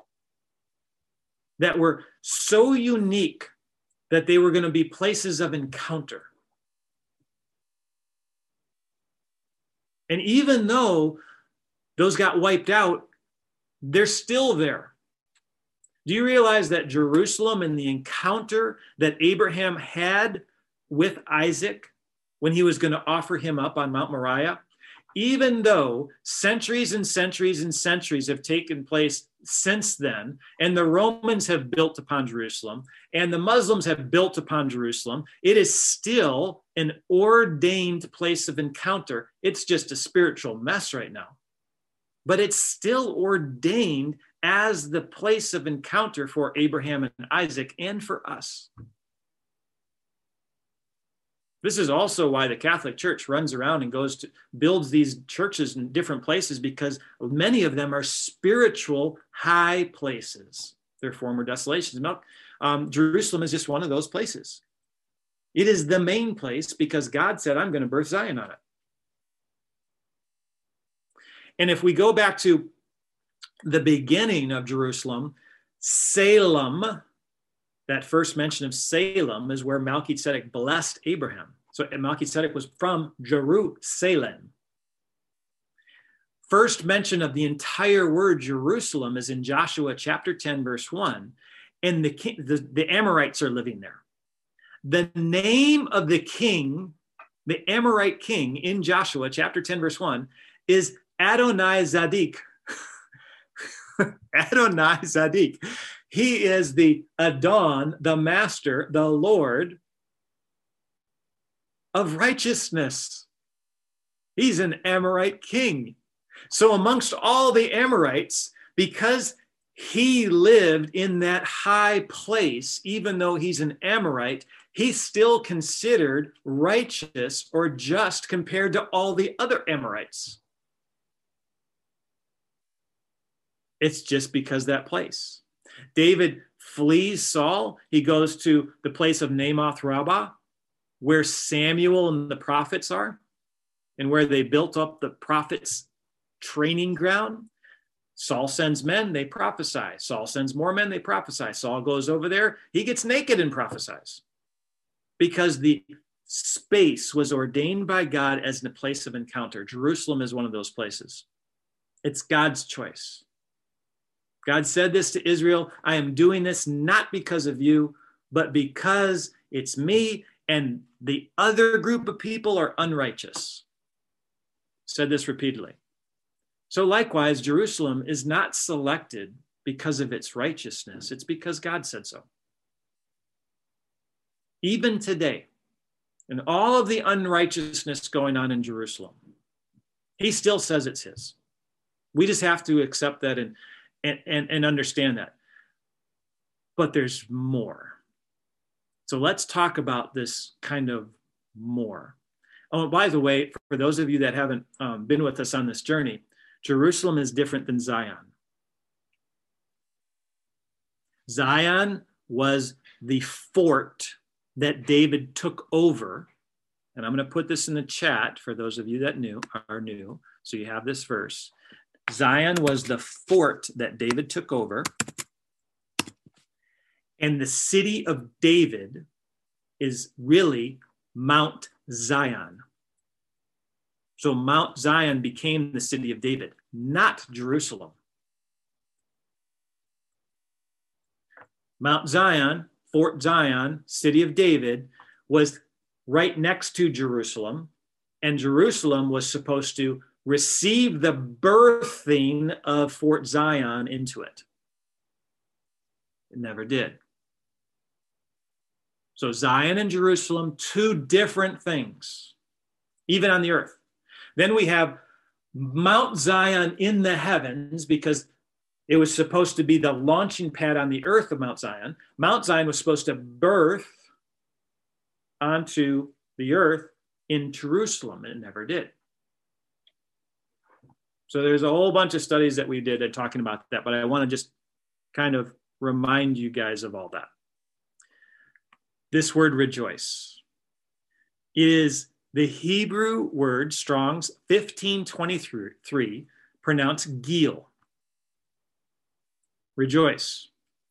that were so unique that they were going to be places of encounter. And even though those got wiped out, they're still there. Do you realize that Jerusalem and the encounter that Abraham had with Isaac when he was going to offer him up on Mount Moriah, even though centuries and centuries and centuries have taken place since then, and the Romans have built upon Jerusalem, and the Muslims have built upon Jerusalem, it is still an ordained place of encounter. It's just a spiritual mess right now. but it's still ordained as the place of encounter for Abraham and Isaac and for us. This is also why the Catholic Church runs around and goes to builds these churches in different places, because many of them are spiritual high places. They're former desolations. Now, um, Jerusalem is just one of those places. It is the main place because God said, I'm going to birth Zion on it. And if we go back to the beginning of Jerusalem, Salem, that first mention of Salem is where Melchizedek blessed Abraham. So Melchizedek was from Jerusalem. First mention of the entire word Jerusalem is in Joshua chapter ten, verse one. And the, king, the, the Amorites are living there. The name of the king, the Amorite king in Joshua chapter ten, verse one, is Adonai Zadik. Adonai Zadik. He is the Adon, the master, the Lord of righteousness. He's an Amorite king. So amongst all the Amorites, because he lived in that high place, even though he's an Amorite, he's still considered righteous or just compared to all the other Amorites. It's just because that place. David flees Saul. He goes to the place of Namoth Rabbah, where Samuel and the prophets are, and where they built up the prophets' training ground. Saul sends men, they prophesy. Saul sends more men, they prophesy. Saul goes over there, he gets naked and prophesies. Because the space was ordained by God as a place of encounter. Jerusalem is one of those places. It's God's choice. God said this to Israel, I am doing this not because of you, but because it's me and the other group of people are unrighteous. Said this repeatedly. So likewise, Jerusalem is not selected because of its righteousness. It's because God said so. Even today, and all of the unrighteousness going on in Jerusalem, he still says it's his. We just have to accept that and And, and, and understand that. But there's more. So let's talk about this kind of more. Oh, by the way, for those of you that haven't um, been with us on this journey, Jerusalem is different than Zion. Zion was the fort that David took over. And I'm going to put this in the chat for those of you that knew are new. So you have this verse. Zion was the fort that David took over. And the city of David is really Mount Zion. So Mount Zion became the city of David, not Jerusalem. Mount Zion, Fort Zion, city of David, was right next to Jerusalem. And Jerusalem was supposed to receive the birthing of Fort Zion into it. It never did. So Zion and Jerusalem, two different things, even on the earth. Then we have Mount Zion in the heavens, because it was supposed to be the launching pad on the earth of Mount Zion. Mount Zion was supposed to birth onto the earth in Jerusalem. It never did. So there's a whole bunch of studies that we did talking about that, but I want to just kind of remind you guys of all that. This word rejoice is the Hebrew word, Strong's fifteen twenty-three, pronounced gil. Rejoice.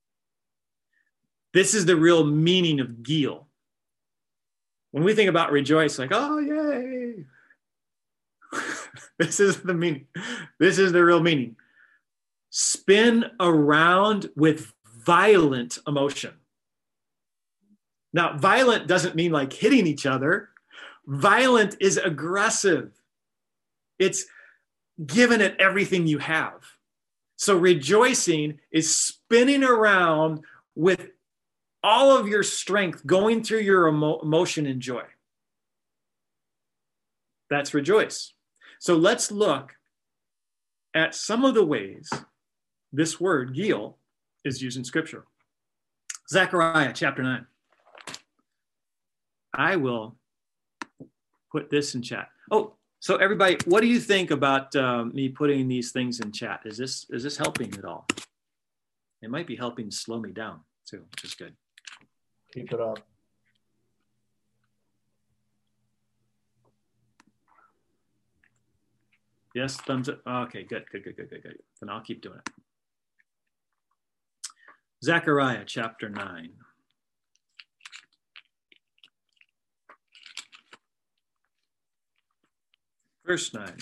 This is the real meaning of gil. When we think about rejoice, like, oh, yay. This is the meaning. This is the real meaning. Spin around with violent emotion. Now, violent doesn't mean like hitting each other. Violent is aggressive. It's giving it everything you have. So rejoicing is spinning around with all of your strength, going through your emo- emotion and joy. That's rejoice. So let's look at some of the ways this word, Gil, is used in Scripture. Zechariah chapter nine. I will put this in chat. Oh, so everybody, what do you think about um, me putting these things in chat? Is this is this helping at all? It might be helping slow me down too, which is good. Keep it up. Yes, thumbs up. Okay, good, good, good, good, good, good. Then I'll keep doing it. Zechariah chapter nine. Verse nine.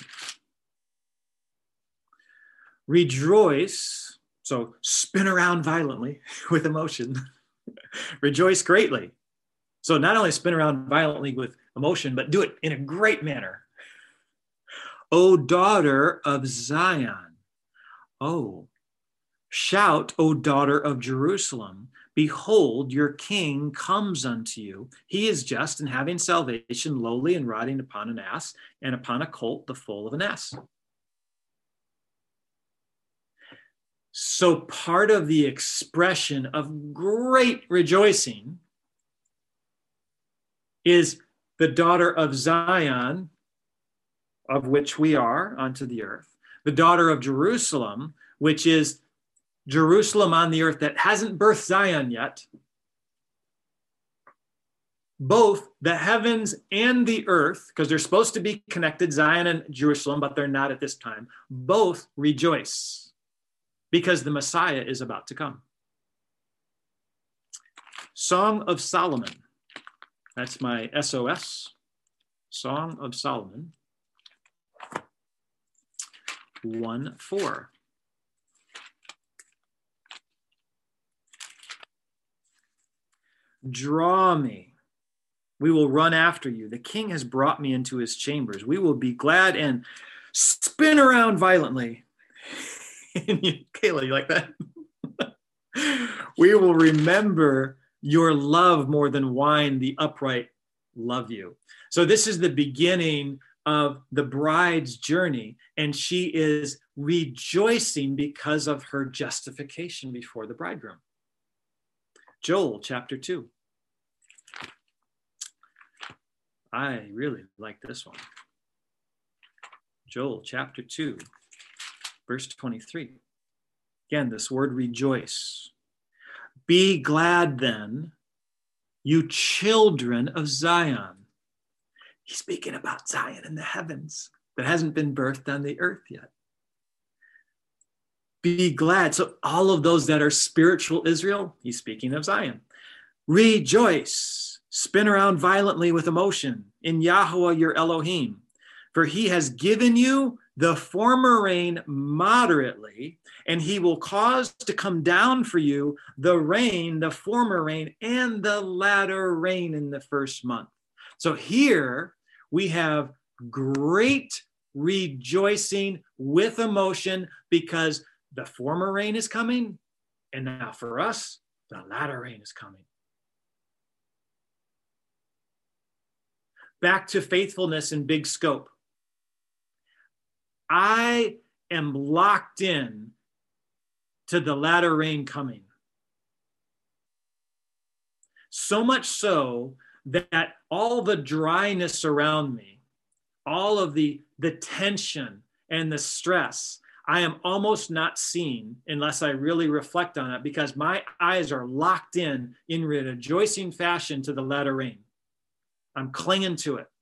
Rejoice, so spin around violently with emotion. Rejoice greatly. So not only spin around violently with emotion, but do it in a great manner. O daughter of Zion. Oh, shout, O daughter of Jerusalem. Behold, your king comes unto you. He is just and having salvation, lowly and riding upon an ass, and upon a colt, the foal of an ass. So part of the expression of great rejoicing is the daughter of Zion, of which we are unto the earth, the daughter of Jerusalem, which is Jerusalem on the earth that hasn't birthed Zion yet. Both the heavens and the earth, because they're supposed to be connected, Zion and Jerusalem, but they're not at this time, both rejoice because the Messiah is about to come. Song of Solomon. That's my S O S. Song of Solomon. one four. Draw me. We will run after you. The king has brought me into his chambers. We will be glad and spin around violently. Kayla, you like that? We will remember your love more than wine. The upright love you. So this is the beginning of the bride's journey, and she is rejoicing because of her justification before the bridegroom. Joel chapter two. I really like this one. Joel chapter two, verse twenty-three. Again, this word rejoice. Be glad then, you children of Zion. He's speaking about Zion in the heavens that hasn't been birthed on the earth yet. Be glad. So all of those that are spiritual Israel, he's speaking of Zion. Rejoice. Spin around violently with emotion in Yahweh your Elohim. For he has given you the former rain moderately, and he will cause to come down for you the rain, the former rain, and the latter rain in the first month. So here we have great rejoicing with emotion because the former rain is coming, and now for us, the latter rain is coming. Back to faithfulness in big scope. I am locked in to the latter rain coming. So much so that all the dryness around me, all of the, the tension and the stress, I am almost not seeing unless I really reflect on it because my eyes are locked in in rejoicing fashion to the latter rain. I'm clinging to it.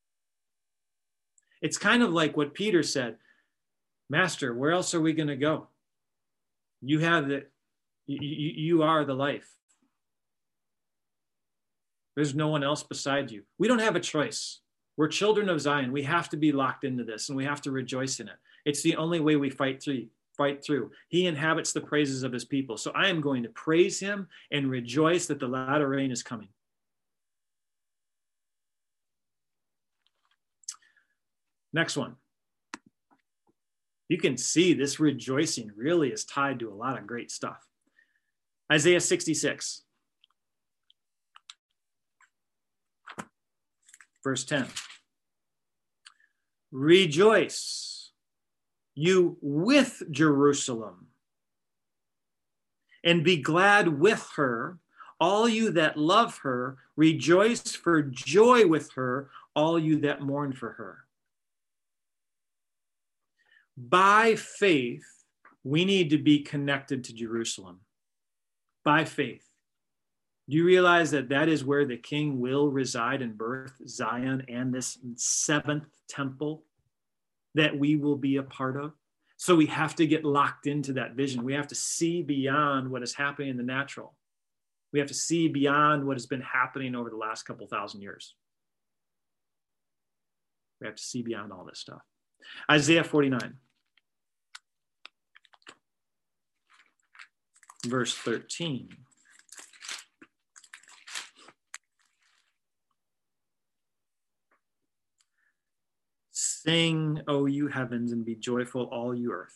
It's kind of like what Peter said, Master, where else are we going to go? You have the, you, you are the life. There's no one else beside you. We don't have a choice. We're children of Zion. We have to be locked into this and we have to rejoice in it. It's the only way we fight through. Fight through. He inhabits the praises of his people. So I am going to praise him and rejoice that the latter rain is coming. Next one. You can see this rejoicing really is tied to a lot of great stuff. Isaiah sixty-six. Verse ten. Rejoice, you with Jerusalem, and be glad with her, all you that love her. Rejoice for joy with her, all you that mourn for her. By faith, we need to be connected to Jerusalem. By faith. Do you realize that that is where the king will reside and birth, Zion and this seventh temple that we will be a part of? So we have to get locked into that vision. We have to see beyond what is happening in the natural. We have to see beyond what has been happening over the last couple thousand years. We have to see beyond all this stuff. Isaiah forty-nine, verse thirteen. Sing, O you heavens, and be joyful, all you earth.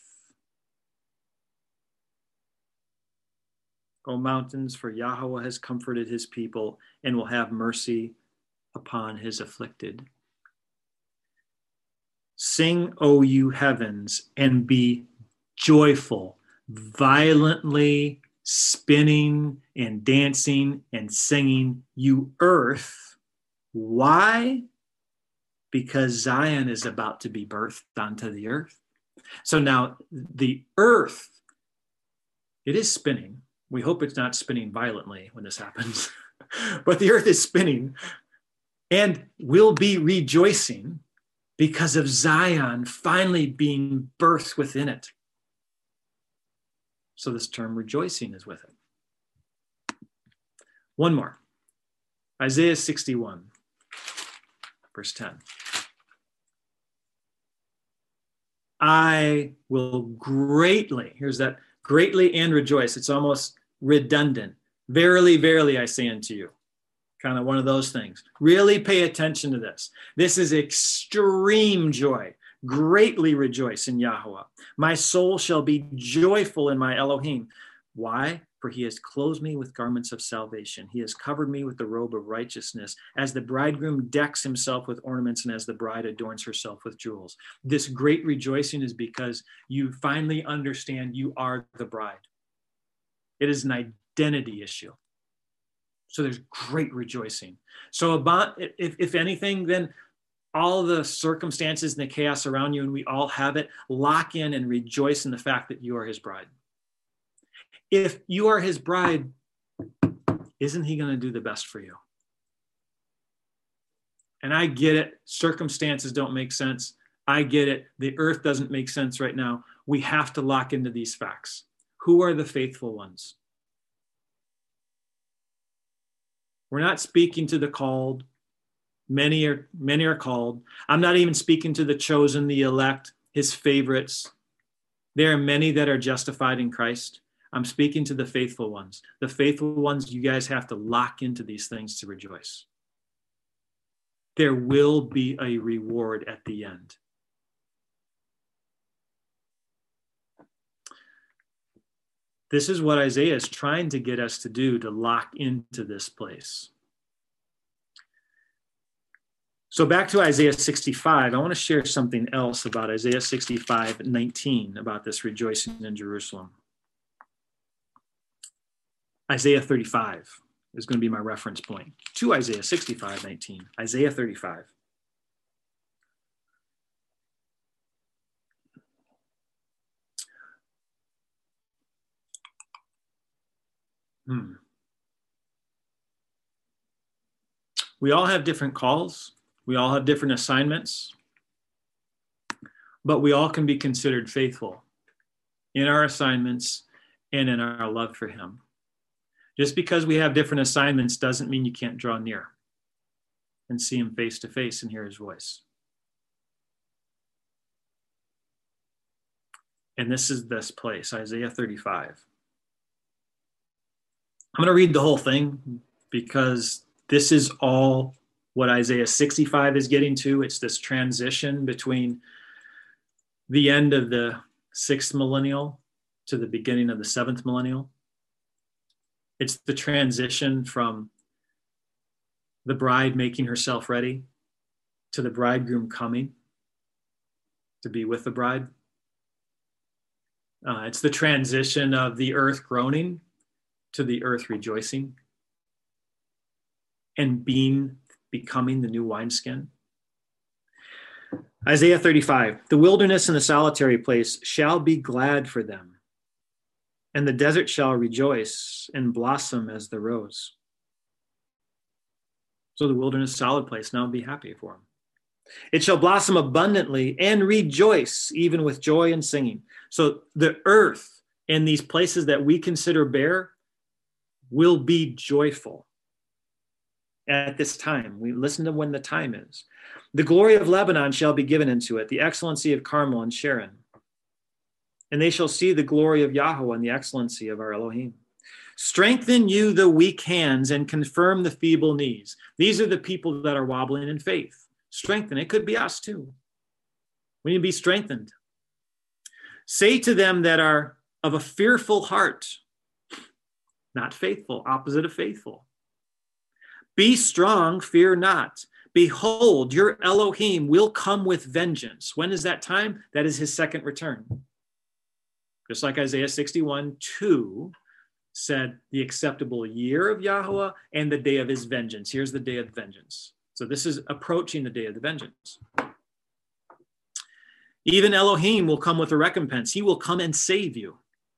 O mountains, for Yahweh has comforted his people and will have mercy upon his afflicted. Sing, O you heavens, and be joyful, violently spinning and dancing and singing, you earth. Why? Because Zion is about to be birthed onto the earth. So now the earth, it is spinning. We hope it's not spinning violently when this happens, but the earth is spinning and will be rejoicing because of Zion finally being birthed within it. So this term rejoicing is with it. One more. Isaiah sixty-one, verse ten. I will greatly, here's that, greatly and rejoice. It's almost redundant. Verily, verily, I say unto you. Kind of one of those things. Really pay attention to this. This is extreme joy. Greatly rejoice in Yahweh. My soul shall be joyful in my Elohim. Why? For he has clothed me with garments of salvation. He has covered me with the robe of righteousness, as the bridegroom decks himself with ornaments and as the bride adorns herself with jewels. This great rejoicing is because you finally understand you are the bride. It is an identity issue. So there's great rejoicing. So about, if, if anything, then all the circumstances and the chaos around you, and we all have it, lock in and rejoice in the fact that you are his bride. If you are his bride, isn't he going to do the best for you? And I get it. Circumstances don't make sense. I get it. The earth doesn't make sense right now. We have to lock into these facts. Who are the faithful ones? We're not speaking to the called. Many are, many are called. I'm not even speaking to the chosen, the elect, his favorites. There are many that are justified in Christ. I'm speaking to the faithful ones. The faithful ones, you guys have to lock into these things to rejoice. There will be a reward at the end. This is what Isaiah is trying to get us to do, to lock into this place. So back to Isaiah sixty-five, I want to share something else about Isaiah sixty-five nineteen, about this rejoicing in Jerusalem. Isaiah thirty-five is going to be my reference point to Isaiah sixty-five nineteen. Isaiah thirty-five. Hmm. We all have different calls. We all have different assignments. But we all can be considered faithful in our assignments and in our love for him. Just because we have different assignments doesn't mean you can't draw near and see him face to face and hear his voice. And this is this place, Isaiah thirty-five. I'm going to read the whole thing because this is all what Isaiah sixty-five is getting to. It's this transition between the end of the sixth millennial to the beginning of the seventh millennial. It's the transition from the bride making herself ready to the bridegroom coming to be with the bride. Uh, it's the transition of the earth groaning to the earth rejoicing and being, becoming the new wineskin. Isaiah thirty-five, the wilderness and the solitary place shall be glad for them, and the desert shall rejoice and blossom as the rose. So the wilderness, solid place, now be happy for them. It shall blossom abundantly and rejoice, even with joy and singing. So the earth and these places that we consider bare will be joyful at this time. We listen to when the time is. The glory of Lebanon shall be given into it, the excellency of Carmel and Sharon. And they shall see the glory of Yahweh and the excellency of our Elohim. Strengthen you the weak hands and confirm the feeble knees. These are the people that are wobbling in faith. Strengthen. It could be us too. We need to be strengthened. Say to them that are of a fearful heart, not faithful, opposite of faithful. Be strong, fear not. Behold, your Elohim will come with vengeance. When is that time? That is his second return. Just like Isaiah sixty-one two said, the acceptable year of Yahweh and the day of his vengeance. Here's the day of vengeance. So this is approaching the day of the vengeance. Even Elohim will come with a recompense. He will come and save you.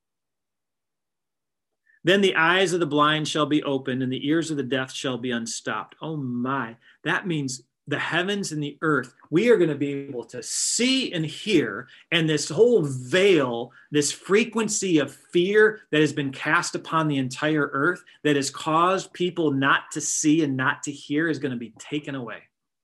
Then the eyes of the blind shall be opened and the ears of the deaf shall be unstopped. Oh my, that means the heavens and the earth, we are going to be able to see and hear, and this whole veil, this frequency of fear that has been cast upon the entire earth that has caused people not to see and not to hear is going to be taken away.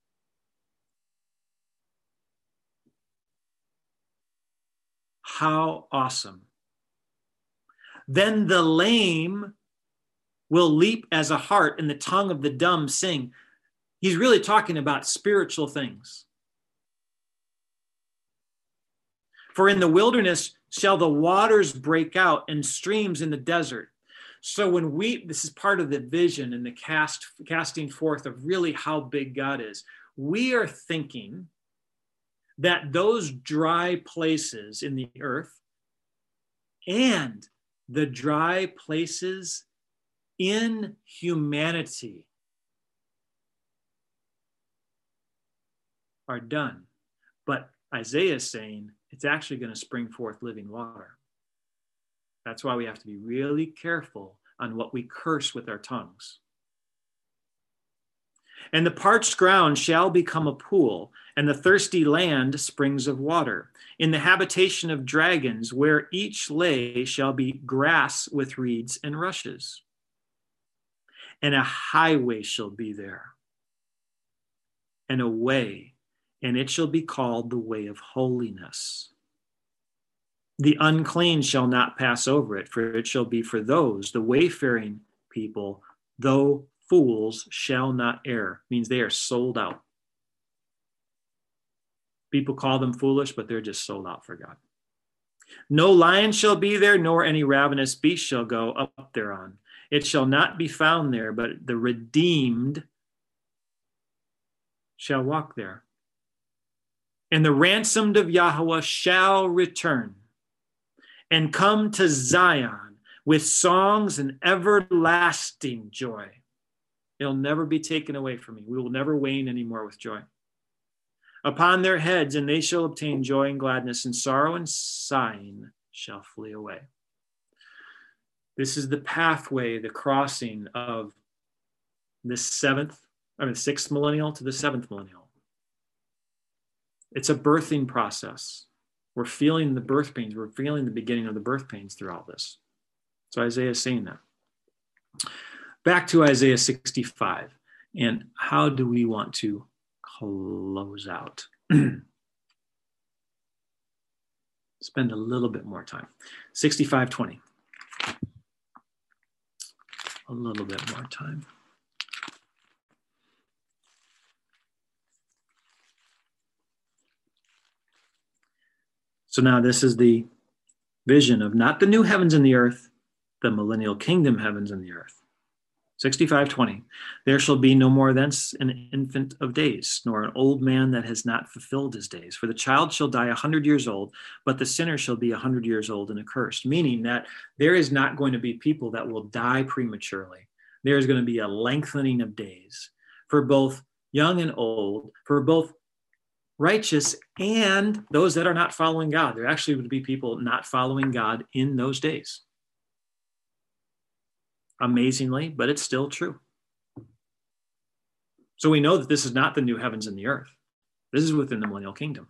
How awesome. Then the lame will leap as a hart, and the tongue of the dumb sing. He's really talking about spiritual things. For in the wilderness shall the waters break out and streams in the desert. So when we, this is part of the vision and the cast, casting forth of really how big God is. We are thinking that those dry places in the earth and the dry places in humanity are done. But Isaiah is saying it's actually going to spring forth living water. That's why we have to be really careful on what we curse with our tongues. And the parched ground shall become a pool, and the thirsty land springs of water. In the habitation of dragons, where each lay shall be grass with reeds and rushes. And a highway shall be there, and a way, and it shall be called the way of holiness. The unclean shall not pass over it, for it shall be for those, the wayfaring people, though fools shall not err. Means they are sold out. People call them foolish, but they're just sold out for God. No lion shall be there, nor any ravenous beast shall go up thereon. It shall not be found there, but the redeemed shall walk there. And the ransomed of Yahweh shall return and come to Zion with songs and everlasting joy. It'll never be taken away from me. We will never wane anymore with joy. Upon their heads, and they shall obtain joy and gladness, and sorrow and sighing shall flee away. This is the pathway, the crossing of the seventh, I mean, sixth millennial to the seventh millennial. It's a birthing process. We're feeling the birth pains. We're feeling the beginning of the birth pains through all this. So Isaiah is saying that. Back to Isaiah sixty-five. And how do we want to close out? Spend a little bit more time. sixty-five twenty. A little bit more time. So now this is the vision of not the new heavens and the earth, the millennial kingdom heavens and the earth. sixty-five twenty. There shall be no more thence an infant of days, nor an old man that has not fulfilled his days. For the child shall die a hundred years old, but the sinner shall be a hundred years old and accursed. Meaning that there is not going to be people that will die prematurely. There is going to be a lengthening of days for both young and old, for both righteous and those that are not following God. There actually would be people not following God in those days. Amazingly, but it's still true. So we know that this is not the new heavens and the earth. This is within the millennial kingdom.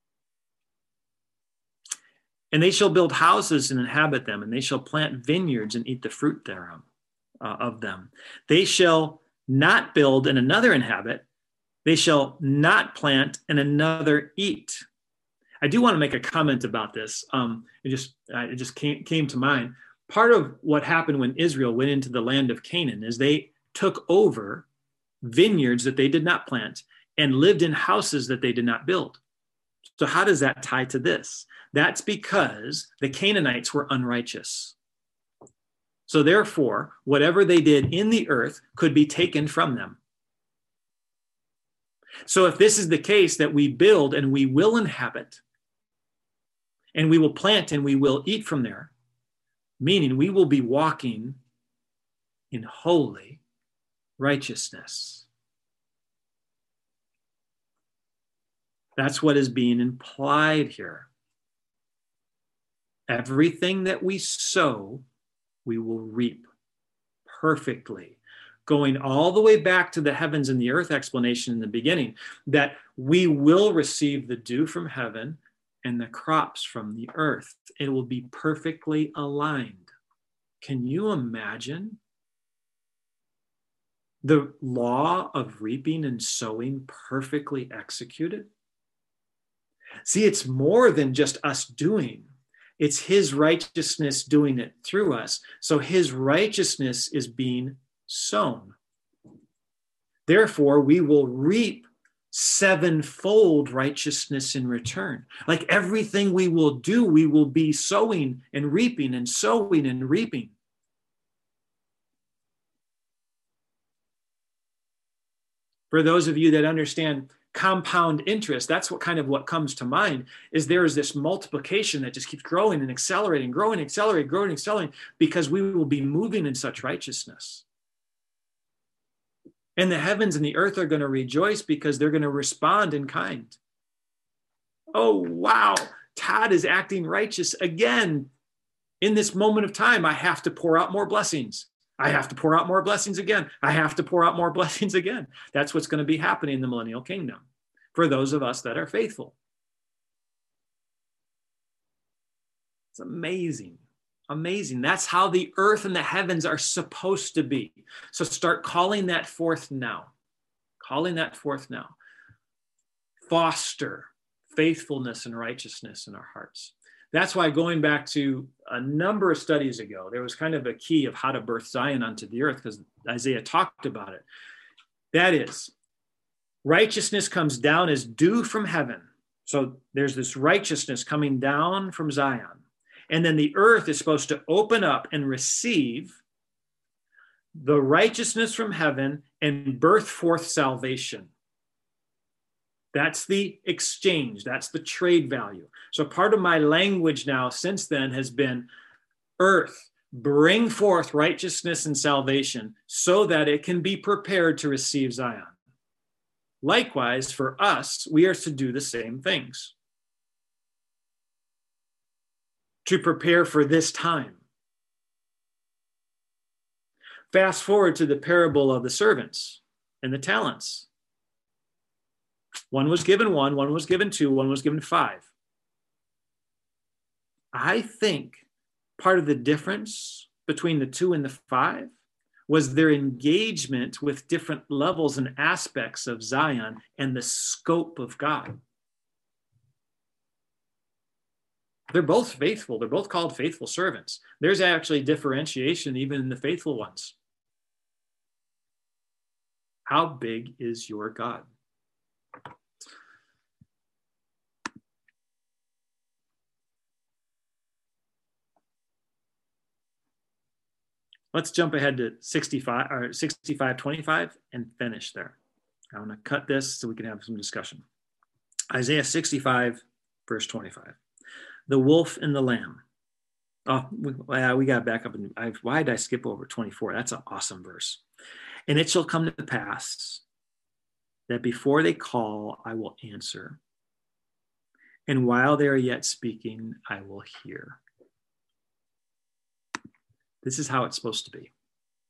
And they shall build houses and inhabit them, and they shall plant vineyards and eat the fruit thereof uh, of them. They shall not build and another inhabit. They shall not plant and another eat. I do want to make a comment about this. Um, it just uh, it just came, came to mind. Part of what happened when Israel went into the land of Canaan is they took over vineyards that they did not plant and lived in houses that they did not build. So how does that tie to this? That's because the Canaanites were unrighteous. So therefore, whatever they did in the earth could be taken from them. So if this is the case that we build and we will inhabit, and we will plant and we will eat from there, meaning we will be walking in holy righteousness. That's what is being implied here. Everything that we sow, we will reap perfectly. Going all the way back to the heavens and the earth explanation in the beginning, that we will receive the dew from heaven and the crops from the earth. It will be perfectly aligned. Can you imagine the law of reaping and sowing perfectly executed? See, it's more than just us doing. It's his righteousness doing it through us. So his righteousness is being sown. Therefore, we will reap sevenfold righteousness in return. Like everything we will do, we will be sowing and reaping and sowing and reaping. For those of you that understand compound interest, that's what kind of what comes to mind, is there is this multiplication that just keeps growing and accelerating, growing, accelerating, growing, accelerating, because we will be moving in such righteousness. And the heavens and the earth are going to rejoice because they're going to respond in kind. Oh, wow, Todd is acting righteous again. In this moment of time, I have to pour out more blessings. I have to pour out more blessings again. I have to pour out more blessings again. That's what's going to be happening in the millennial kingdom for those of us that are faithful. It's amazing. Amazing. That's how the earth and the heavens are supposed to be. So start calling that forth now. Calling that forth now. Foster faithfulness and righteousness in our hearts. That's why, going back to a number of studies ago, there was kind of a key of how to birth Zion onto the earth, because Isaiah talked about it. That is, righteousness comes down as dew from heaven. So there's this righteousness coming down from Zion. And then the earth is supposed to open up and receive the righteousness from heaven and birth forth salvation. That's the exchange. That's the trade value. So part of my language now since then has been, earth, bring forth righteousness and salvation so that it can be prepared to receive Zion. Likewise, for us, we are to do the same things. To prepare for this time. Fast forward to the parable of the servants and the talents. One was given one, one was given two, one was given five. I think part of the difference between the two and the five was their engagement with different levels and aspects of Zion and the scope of God. They're both faithful. They're both called faithful servants. There's actually differentiation even in the faithful ones. How big is your God? Let's jump ahead to sixty-five or sixty-five twenty-five and finish there. I'm going to cut this so we can have some discussion. Isaiah sixty-five, verse twenty-five. The wolf and the lamb. Oh, we, uh, we got back up. And I, why did I skip over twenty-four? That's an awesome verse. And it shall come to pass that before they call, I will answer. And while they are yet speaking, I will hear. This is how it's supposed to be.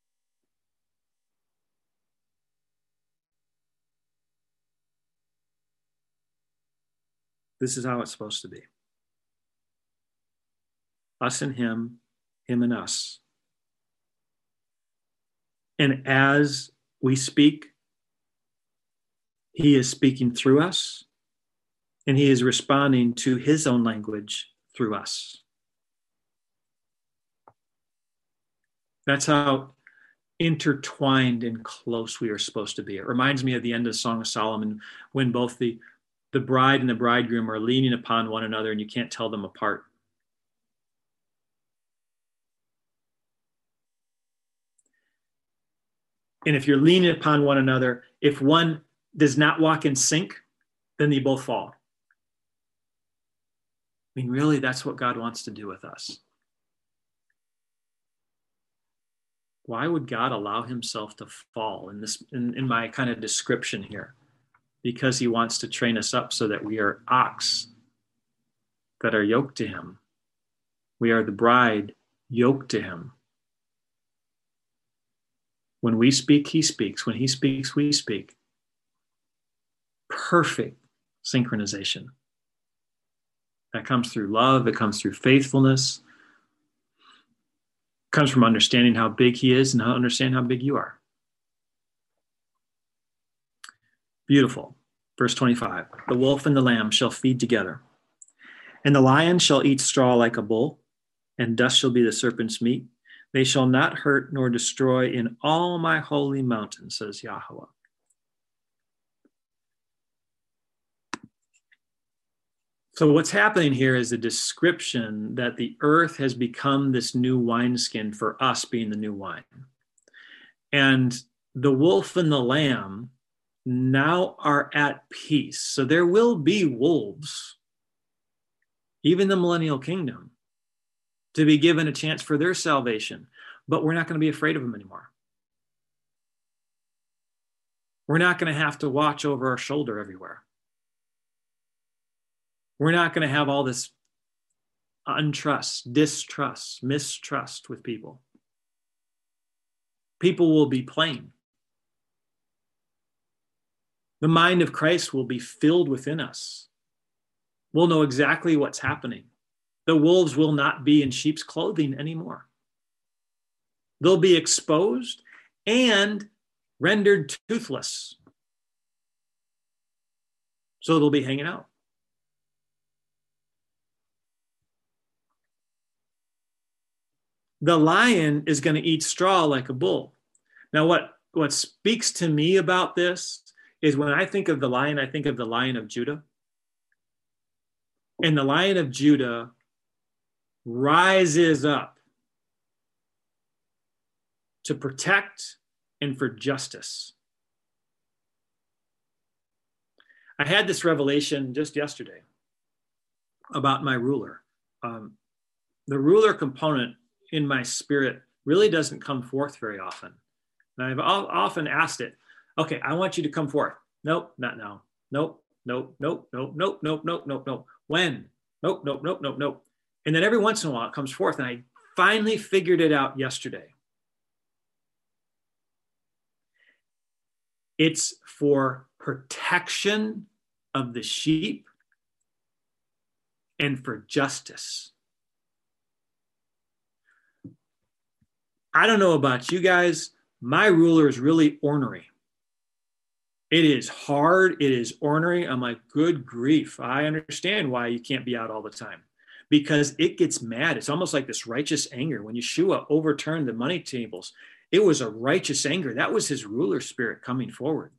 This is how it's supposed to be. Us and him, him and us. And as we speak, he is speaking through us, and he is responding to his own language through us. That's how intertwined and close we are supposed to be. It reminds me of the end of the Song of Solomon, when both the, the bride and the bridegroom are leaning upon one another and you can't tell them apart. And if you're leaning upon one another, if one does not walk in sync, then they both fall. I mean, really, that's what God wants to do with us. Why would God allow himself to fall in this, in, in my kind of description here? Because he wants to train us up so that we are ox that are yoked to him. We are the bride yoked to him. When we speak, he speaks. When he speaks, we speak. Perfect synchronization. That comes through love. It comes through faithfulness. It comes from understanding how big he is and how understand how big you are. Beautiful. Verse twenty-five. The wolf and the lamb shall feed together, and the lion shall eat straw like a bull, and dust shall be the serpent's meat. They shall not hurt nor destroy in all my holy mountain, says Yahweh. So what's happening here is a description that the earth has become this new wineskin for us being the new wine. And the wolf and the lamb now are at peace. So there will be wolves, even the millennial kingdom, to be given a chance for their salvation. But we're not going to be afraid of them anymore. We're not going to have to watch over our shoulder everywhere. We're not going to have all this untrust, distrust, mistrust with people. People will be plain. The mind of Christ will be filled within us. We'll know exactly what's happening. The wolves will not be in sheep's clothing anymore. They'll be exposed and rendered toothless. So they'll be hanging out. The lion is going to eat straw like a bull. Now, what, what speaks to me about this is when I think of the lion, I think of the Lion of Judah. And the Lion of Judah rises up to protect and for justice. I had this revelation just yesterday about my ruler. Um, the ruler component in my spirit really doesn't come forth very often. And I've often asked it, okay, I want you to come forth. Nope, not now. Nope, nope, nope, nope, nope, nope, nope, nope, nope. When? Nope, nope, nope, nope, nope. And then every once in a while it comes forth, and I finally figured it out yesterday. It's for protection of the sheep and for justice. I don't know about you guys. My ruler is really ornery. It is hard. It is ornery. I'm like, good grief. I understand why you can't be out all the time, because it gets mad. It's almost like this righteous anger. When Yeshua overturned the money tables, it was a righteous anger. That was his ruler spirit coming forward.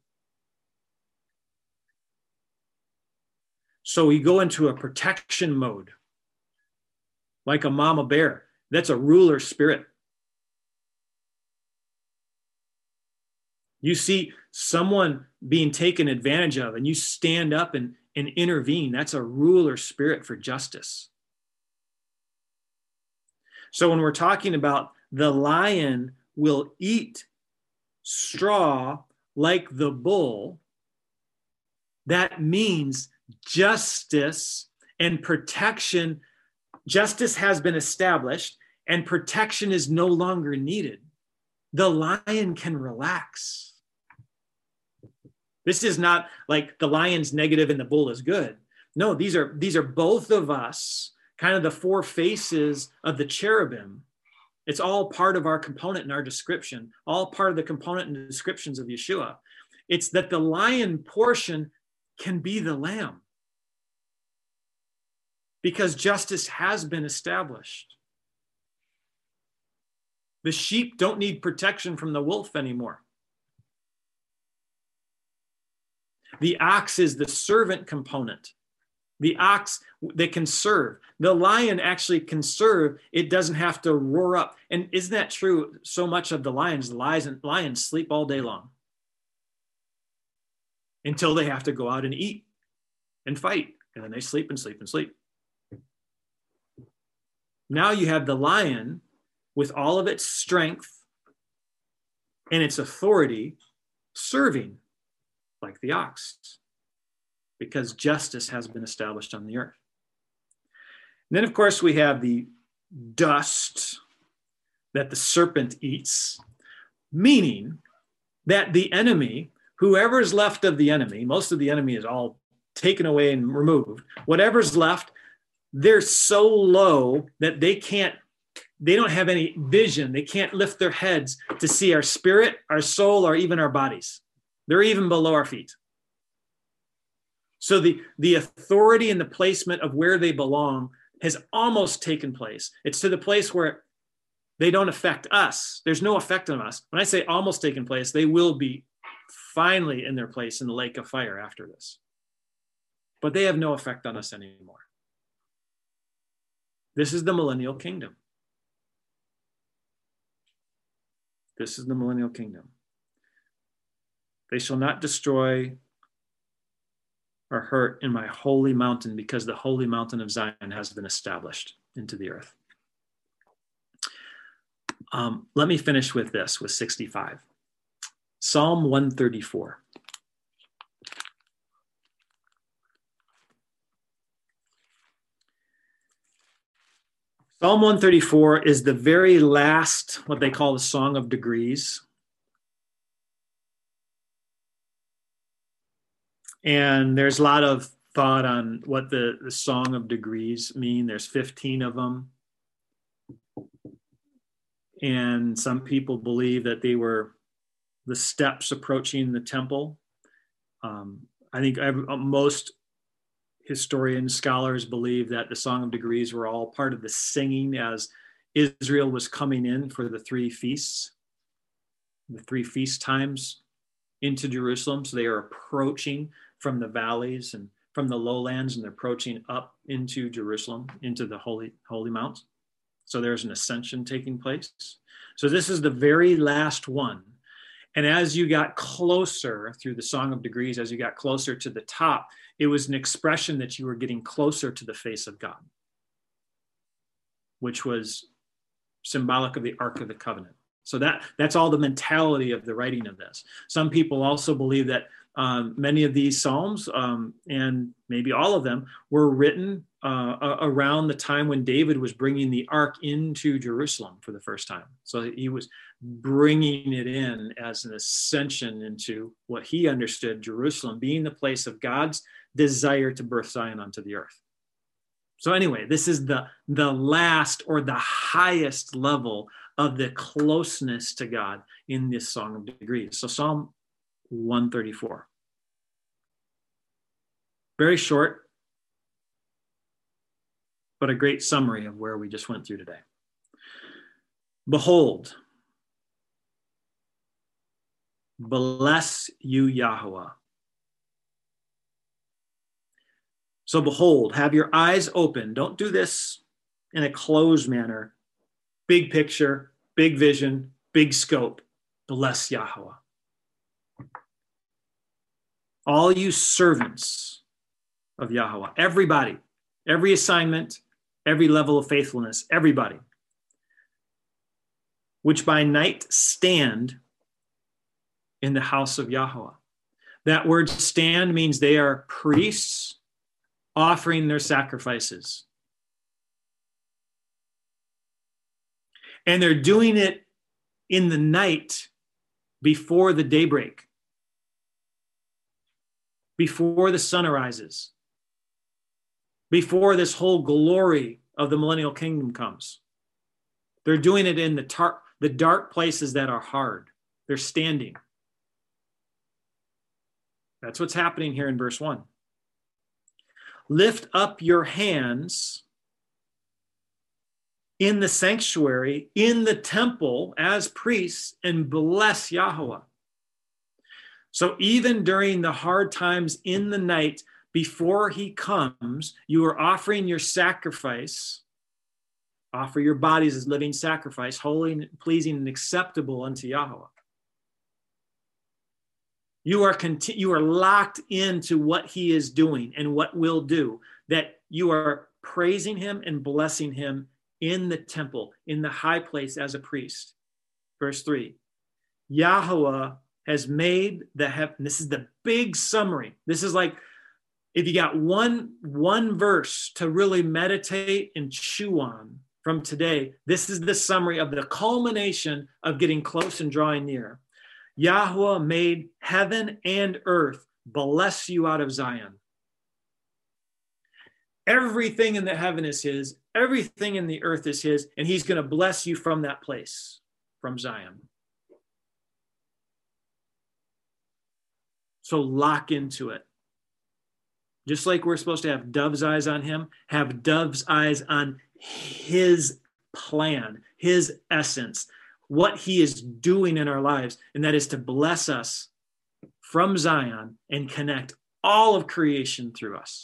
So we go into a protection mode, like a mama bear. That's a ruler spirit. You see someone being taken advantage of, and you stand up and, and intervene. That's a ruler spirit for justice. So when we're talking about the lion will eat straw like the bull, that means justice and protection. Justice has been established and protection is no longer needed. The lion can relax. This is not like the lion's negative and the bull is good. No, these are, these are both of us, kind of the four faces of the cherubim. It's all part of our component in our description, all part of the component in the descriptions of Yeshua. It's that the lion portion can be the lamb because justice has been established. The sheep don't need protection from the wolf anymore. The ox is the servant component. The ox, they can serve. The lion actually can serve. It doesn't have to roar up. And isn't that true? So much of the lions, the lions, lions sleep all day long until they have to go out and eat and fight. And then they sleep and sleep and sleep. Now you have the lion with all of its strength and its authority serving like the ox, because justice has been established on the earth. And then, of course, we have the dust that the serpent eats, meaning that the enemy, whoever is left of the enemy, most of the enemy is all taken away and removed. Whatever's left, they're so low that they can't, they don't have any vision. They can't lift their heads to see our spirit, our soul, or even our bodies. They're even below our feet. So the, the authority and the placement of where they belong has almost taken place. It's to the place where they don't affect us. There's no effect on us. When I say almost taken place, they will be finally in their place in the lake of fire after this. But they have no effect on us anymore. This is the millennial kingdom. This is the millennial kingdom. They shall not destroy or hurt in my holy mountain, because the holy mountain of Zion has been established into the earth. Um, let me finish with this, with sixty-five. Psalm one thirty-four. Psalm one thirty-four is the very last, what they call the Song of Degrees. And there's a lot of thought on what the, the Song of Degrees mean. There's fifteen of them. And some people believe that they were the steps approaching the temple. Um, I think I've, most historians, scholars believe that the Song of Degrees were all part of the singing as Israel was coming in for the three feasts, the three feast times into Jerusalem. So they are approaching from the valleys and from the lowlands, and they're approaching up into Jerusalem, into the holy, holy mount. So there's an ascension taking place. So this is the very last one. And as you got closer through the Song of Degrees, as you got closer to the top, it was an expression that you were getting closer to the face of God, which was symbolic of the Ark of the Covenant. So that, that's all the mentality of the writing of this. Some people also believe that um, many of these Psalms, um, and maybe all of them, were written uh, around the time when David was bringing the Ark into Jerusalem for the first time. So he was bringing it in as an ascension into what he understood Jerusalem being the place of God's desire to birth Zion onto the earth. So anyway, this is the, the last or the highest level of the closeness to God in this Song of Degrees. So Psalm one thirty-four. Very short, but a great summary of where we just went through today. Behold, bless you, Yahweh. So behold, have your eyes open. Don't do this in a closed manner. Big picture, big vision, big scope. Bless Yahweh. all you servants of Yahweh, everybody, every assignment, every level of faithfulness, everybody, which by night stand in the house of Yahweh. That word stand means they are priests offering their sacrifices. And they're doing it in the night before the daybreak, before the sun arises, before this whole glory of the millennial kingdom comes. They're doing it in the, tar- the dark places that are hard. They're standing. That's what's happening here in verse one. Lift up your hands in the sanctuary, in the temple as priests, and bless Yahweh. So even during the hard times in the night before he comes, you are offering your sacrifice. Offer your bodies as living sacrifice, holy, pleasing, and acceptable unto Yahweh. You are conti- you are locked into what he is doing and what will do, that you are praising him and blessing him in the temple, in the high place as a priest. Verse three, Yahweh has made the heaven. This is the big summary. This is like, if you got one, one verse to really meditate and chew on from today, this is the summary of the culmination of getting close and drawing near. Yahweh made heaven and earth bless you out of Zion. Everything in the heaven is his. Everything in the earth is his. And he's going to bless you from that place, from Zion. So lock into it. Just like we're supposed to have dove's eyes on him, have dove's eyes on his plan, his essence, what he is doing in our lives, and that is to bless us from Zion and connect all of creation through us.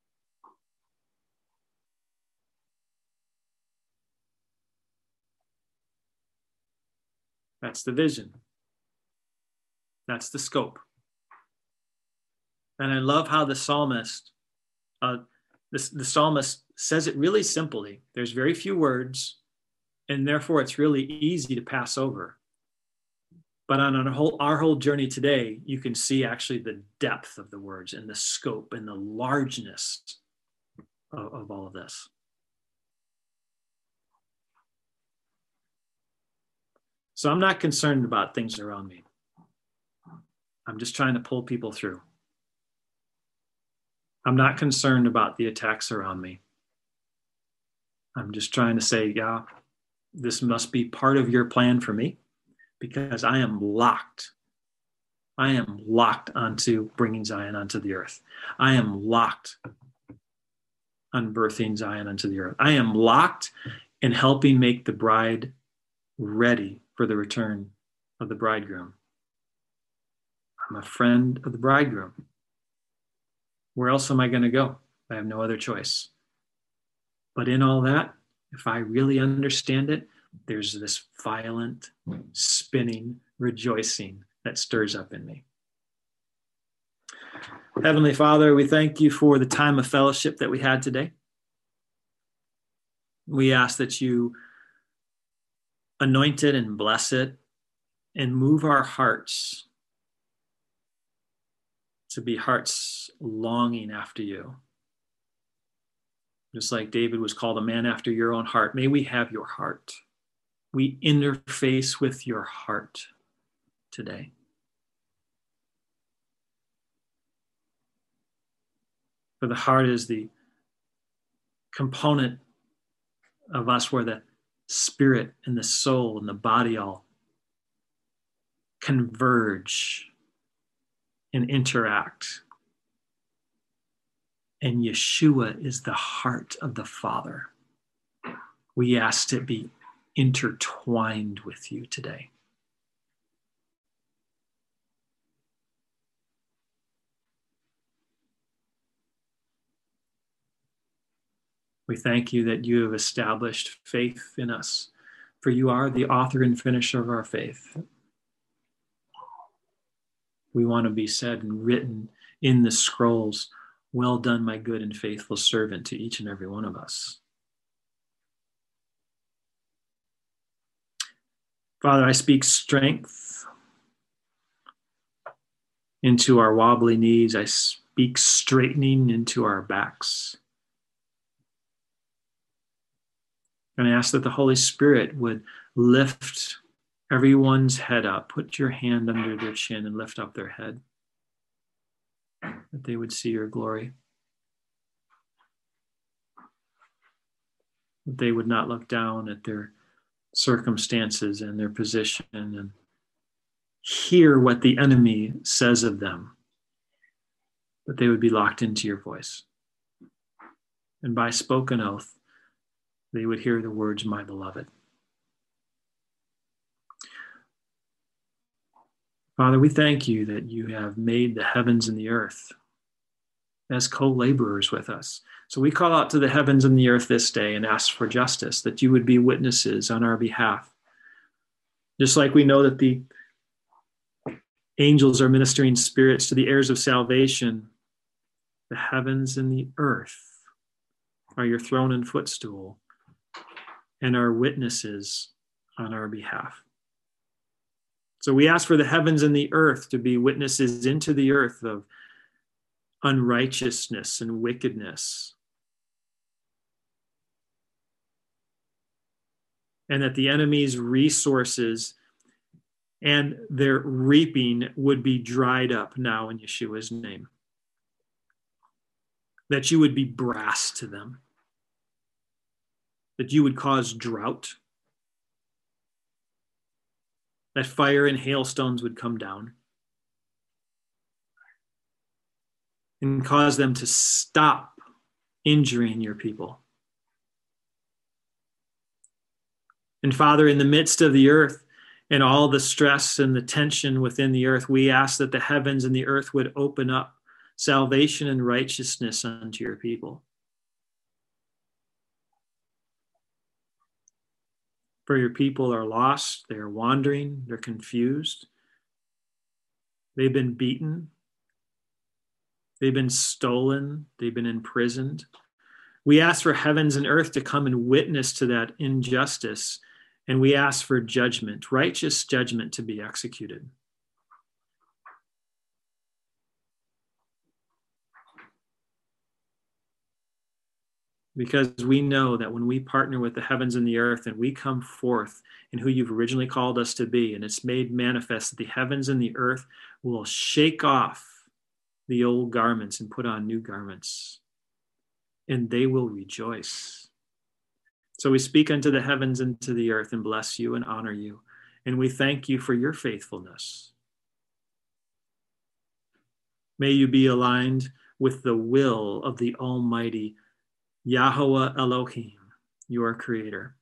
That's the vision. That's the scope. And I love how the psalmist, uh, the, the psalmist says it really simply. There's very few words, and therefore it's really easy to pass over. But on our whole, our whole journey today, you can see actually the depth of the words and the scope and the largeness of, of all of this. So I'm not concerned about things around me. I'm just trying to pull people through. I'm not concerned about the attacks around me. I'm just trying to say, yeah, this must be part of your plan for me, because I am locked. I am locked onto bringing Zion onto the earth. I am locked on birthing Zion onto the earth. I am locked in helping make the bride ready for the return of the bridegroom. I'm a friend of the bridegroom. Where else am I going to go? I have no other choice. But in all that, if I really understand it, there's this violent, spinning, rejoicing that stirs up in me. Heavenly Father, we thank you for the time of fellowship that we had today. We ask that you anoint it and bless it and move our hearts to be hearts longing after you. Just like David was called a man after your own heart, may we have your heart. We interface with your heart today. For the heart is the component of us where the spirit and the soul and the body all converge and interact. And Yeshua is the heart of the Father. We ask to be intertwined with you today. We thank you that you have established faith in us, for you are the author and finisher of our faith. We want to be said and written in the scrolls, well done, my good and faithful servant, to each and every one of us. Father, I speak strength into our wobbly knees. I speak straightening into our backs. And I ask that the Holy Spirit would lift everyone's head up. Put your hand under their chin and lift up their head, that they would see your glory. That they would not look down at their circumstances and their position and hear what the enemy says of them, but they would be locked into your voice. And by spoken oath, they would hear the words, my beloved. Father, we thank you that you have made the heavens and the earth as co-laborers with us. So we call out to the heavens and the earth this day and ask for justice, that you would be witnesses on our behalf. Just like we know that the angels are ministering spirits to the heirs of salvation, the heavens and the earth are your throne and footstool and are witnesses on our behalf. So we ask for the heavens and the earth to be witnesses into the earth of unrighteousness and wickedness. And that the enemy's resources and their reaping would be dried up now in Yeshua's name. That you would be brass to them. That you would cause drought. That fire and hailstones would come down and cause them to stop injuring your people. And Father, in the midst of the earth and all the stress and the tension within the earth, we ask that the heavens and the earth would open up salvation and righteousness unto your people. For your people are lost, they're wandering, they're confused. They've been beaten. They've been stolen. They've been imprisoned. We ask for heavens and earth to come and witness to that injustice. And we ask for judgment, righteous judgment to be executed. Because we know that when we partner with the heavens and the earth and we come forth in who you've originally called us to be, and it's made manifest that the heavens and the earth will shake off the old garments and put on new garments, and they will rejoice. So we speak unto the heavens and to the earth and bless you and honor you. And we thank you for your faithfulness. May you be aligned with the will of the Almighty Yahweh Elohim, your creator.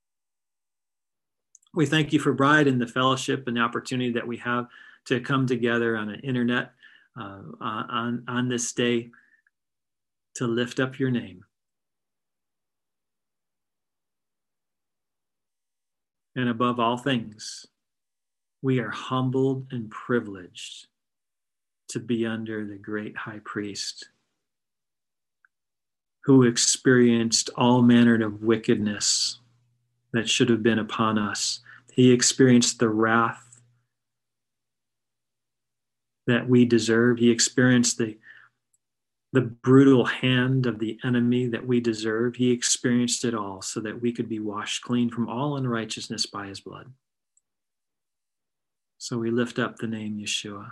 We thank you for Bride and the fellowship and the opportunity that we have to come together on an internet uh, on, on this day to lift up your name. And above all things, we are humbled and privileged to be under the great high priest who experienced all manner of wickedness that should have been upon us. He experienced the wrath that we deserve. He experienced the, the brutal hand of the enemy that we deserve. He experienced it all so that we could be washed clean from all unrighteousness by his blood. So we lift up the name Yeshua.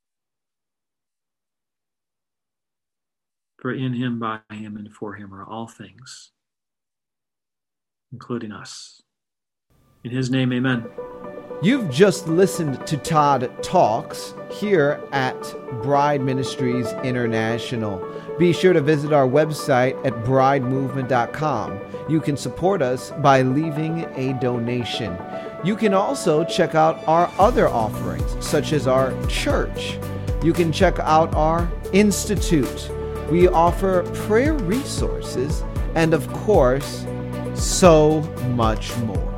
For in him, by him, and for him are all things, including us. In his name, amen. You've just listened to Todd Talks here at Bride Ministries International. Be sure to visit our website at bride movement dot com. You can support us by leaving a donation. You can also check out our other offerings, such as our church. You can check out our institute. We offer prayer resources and, of course, so much more.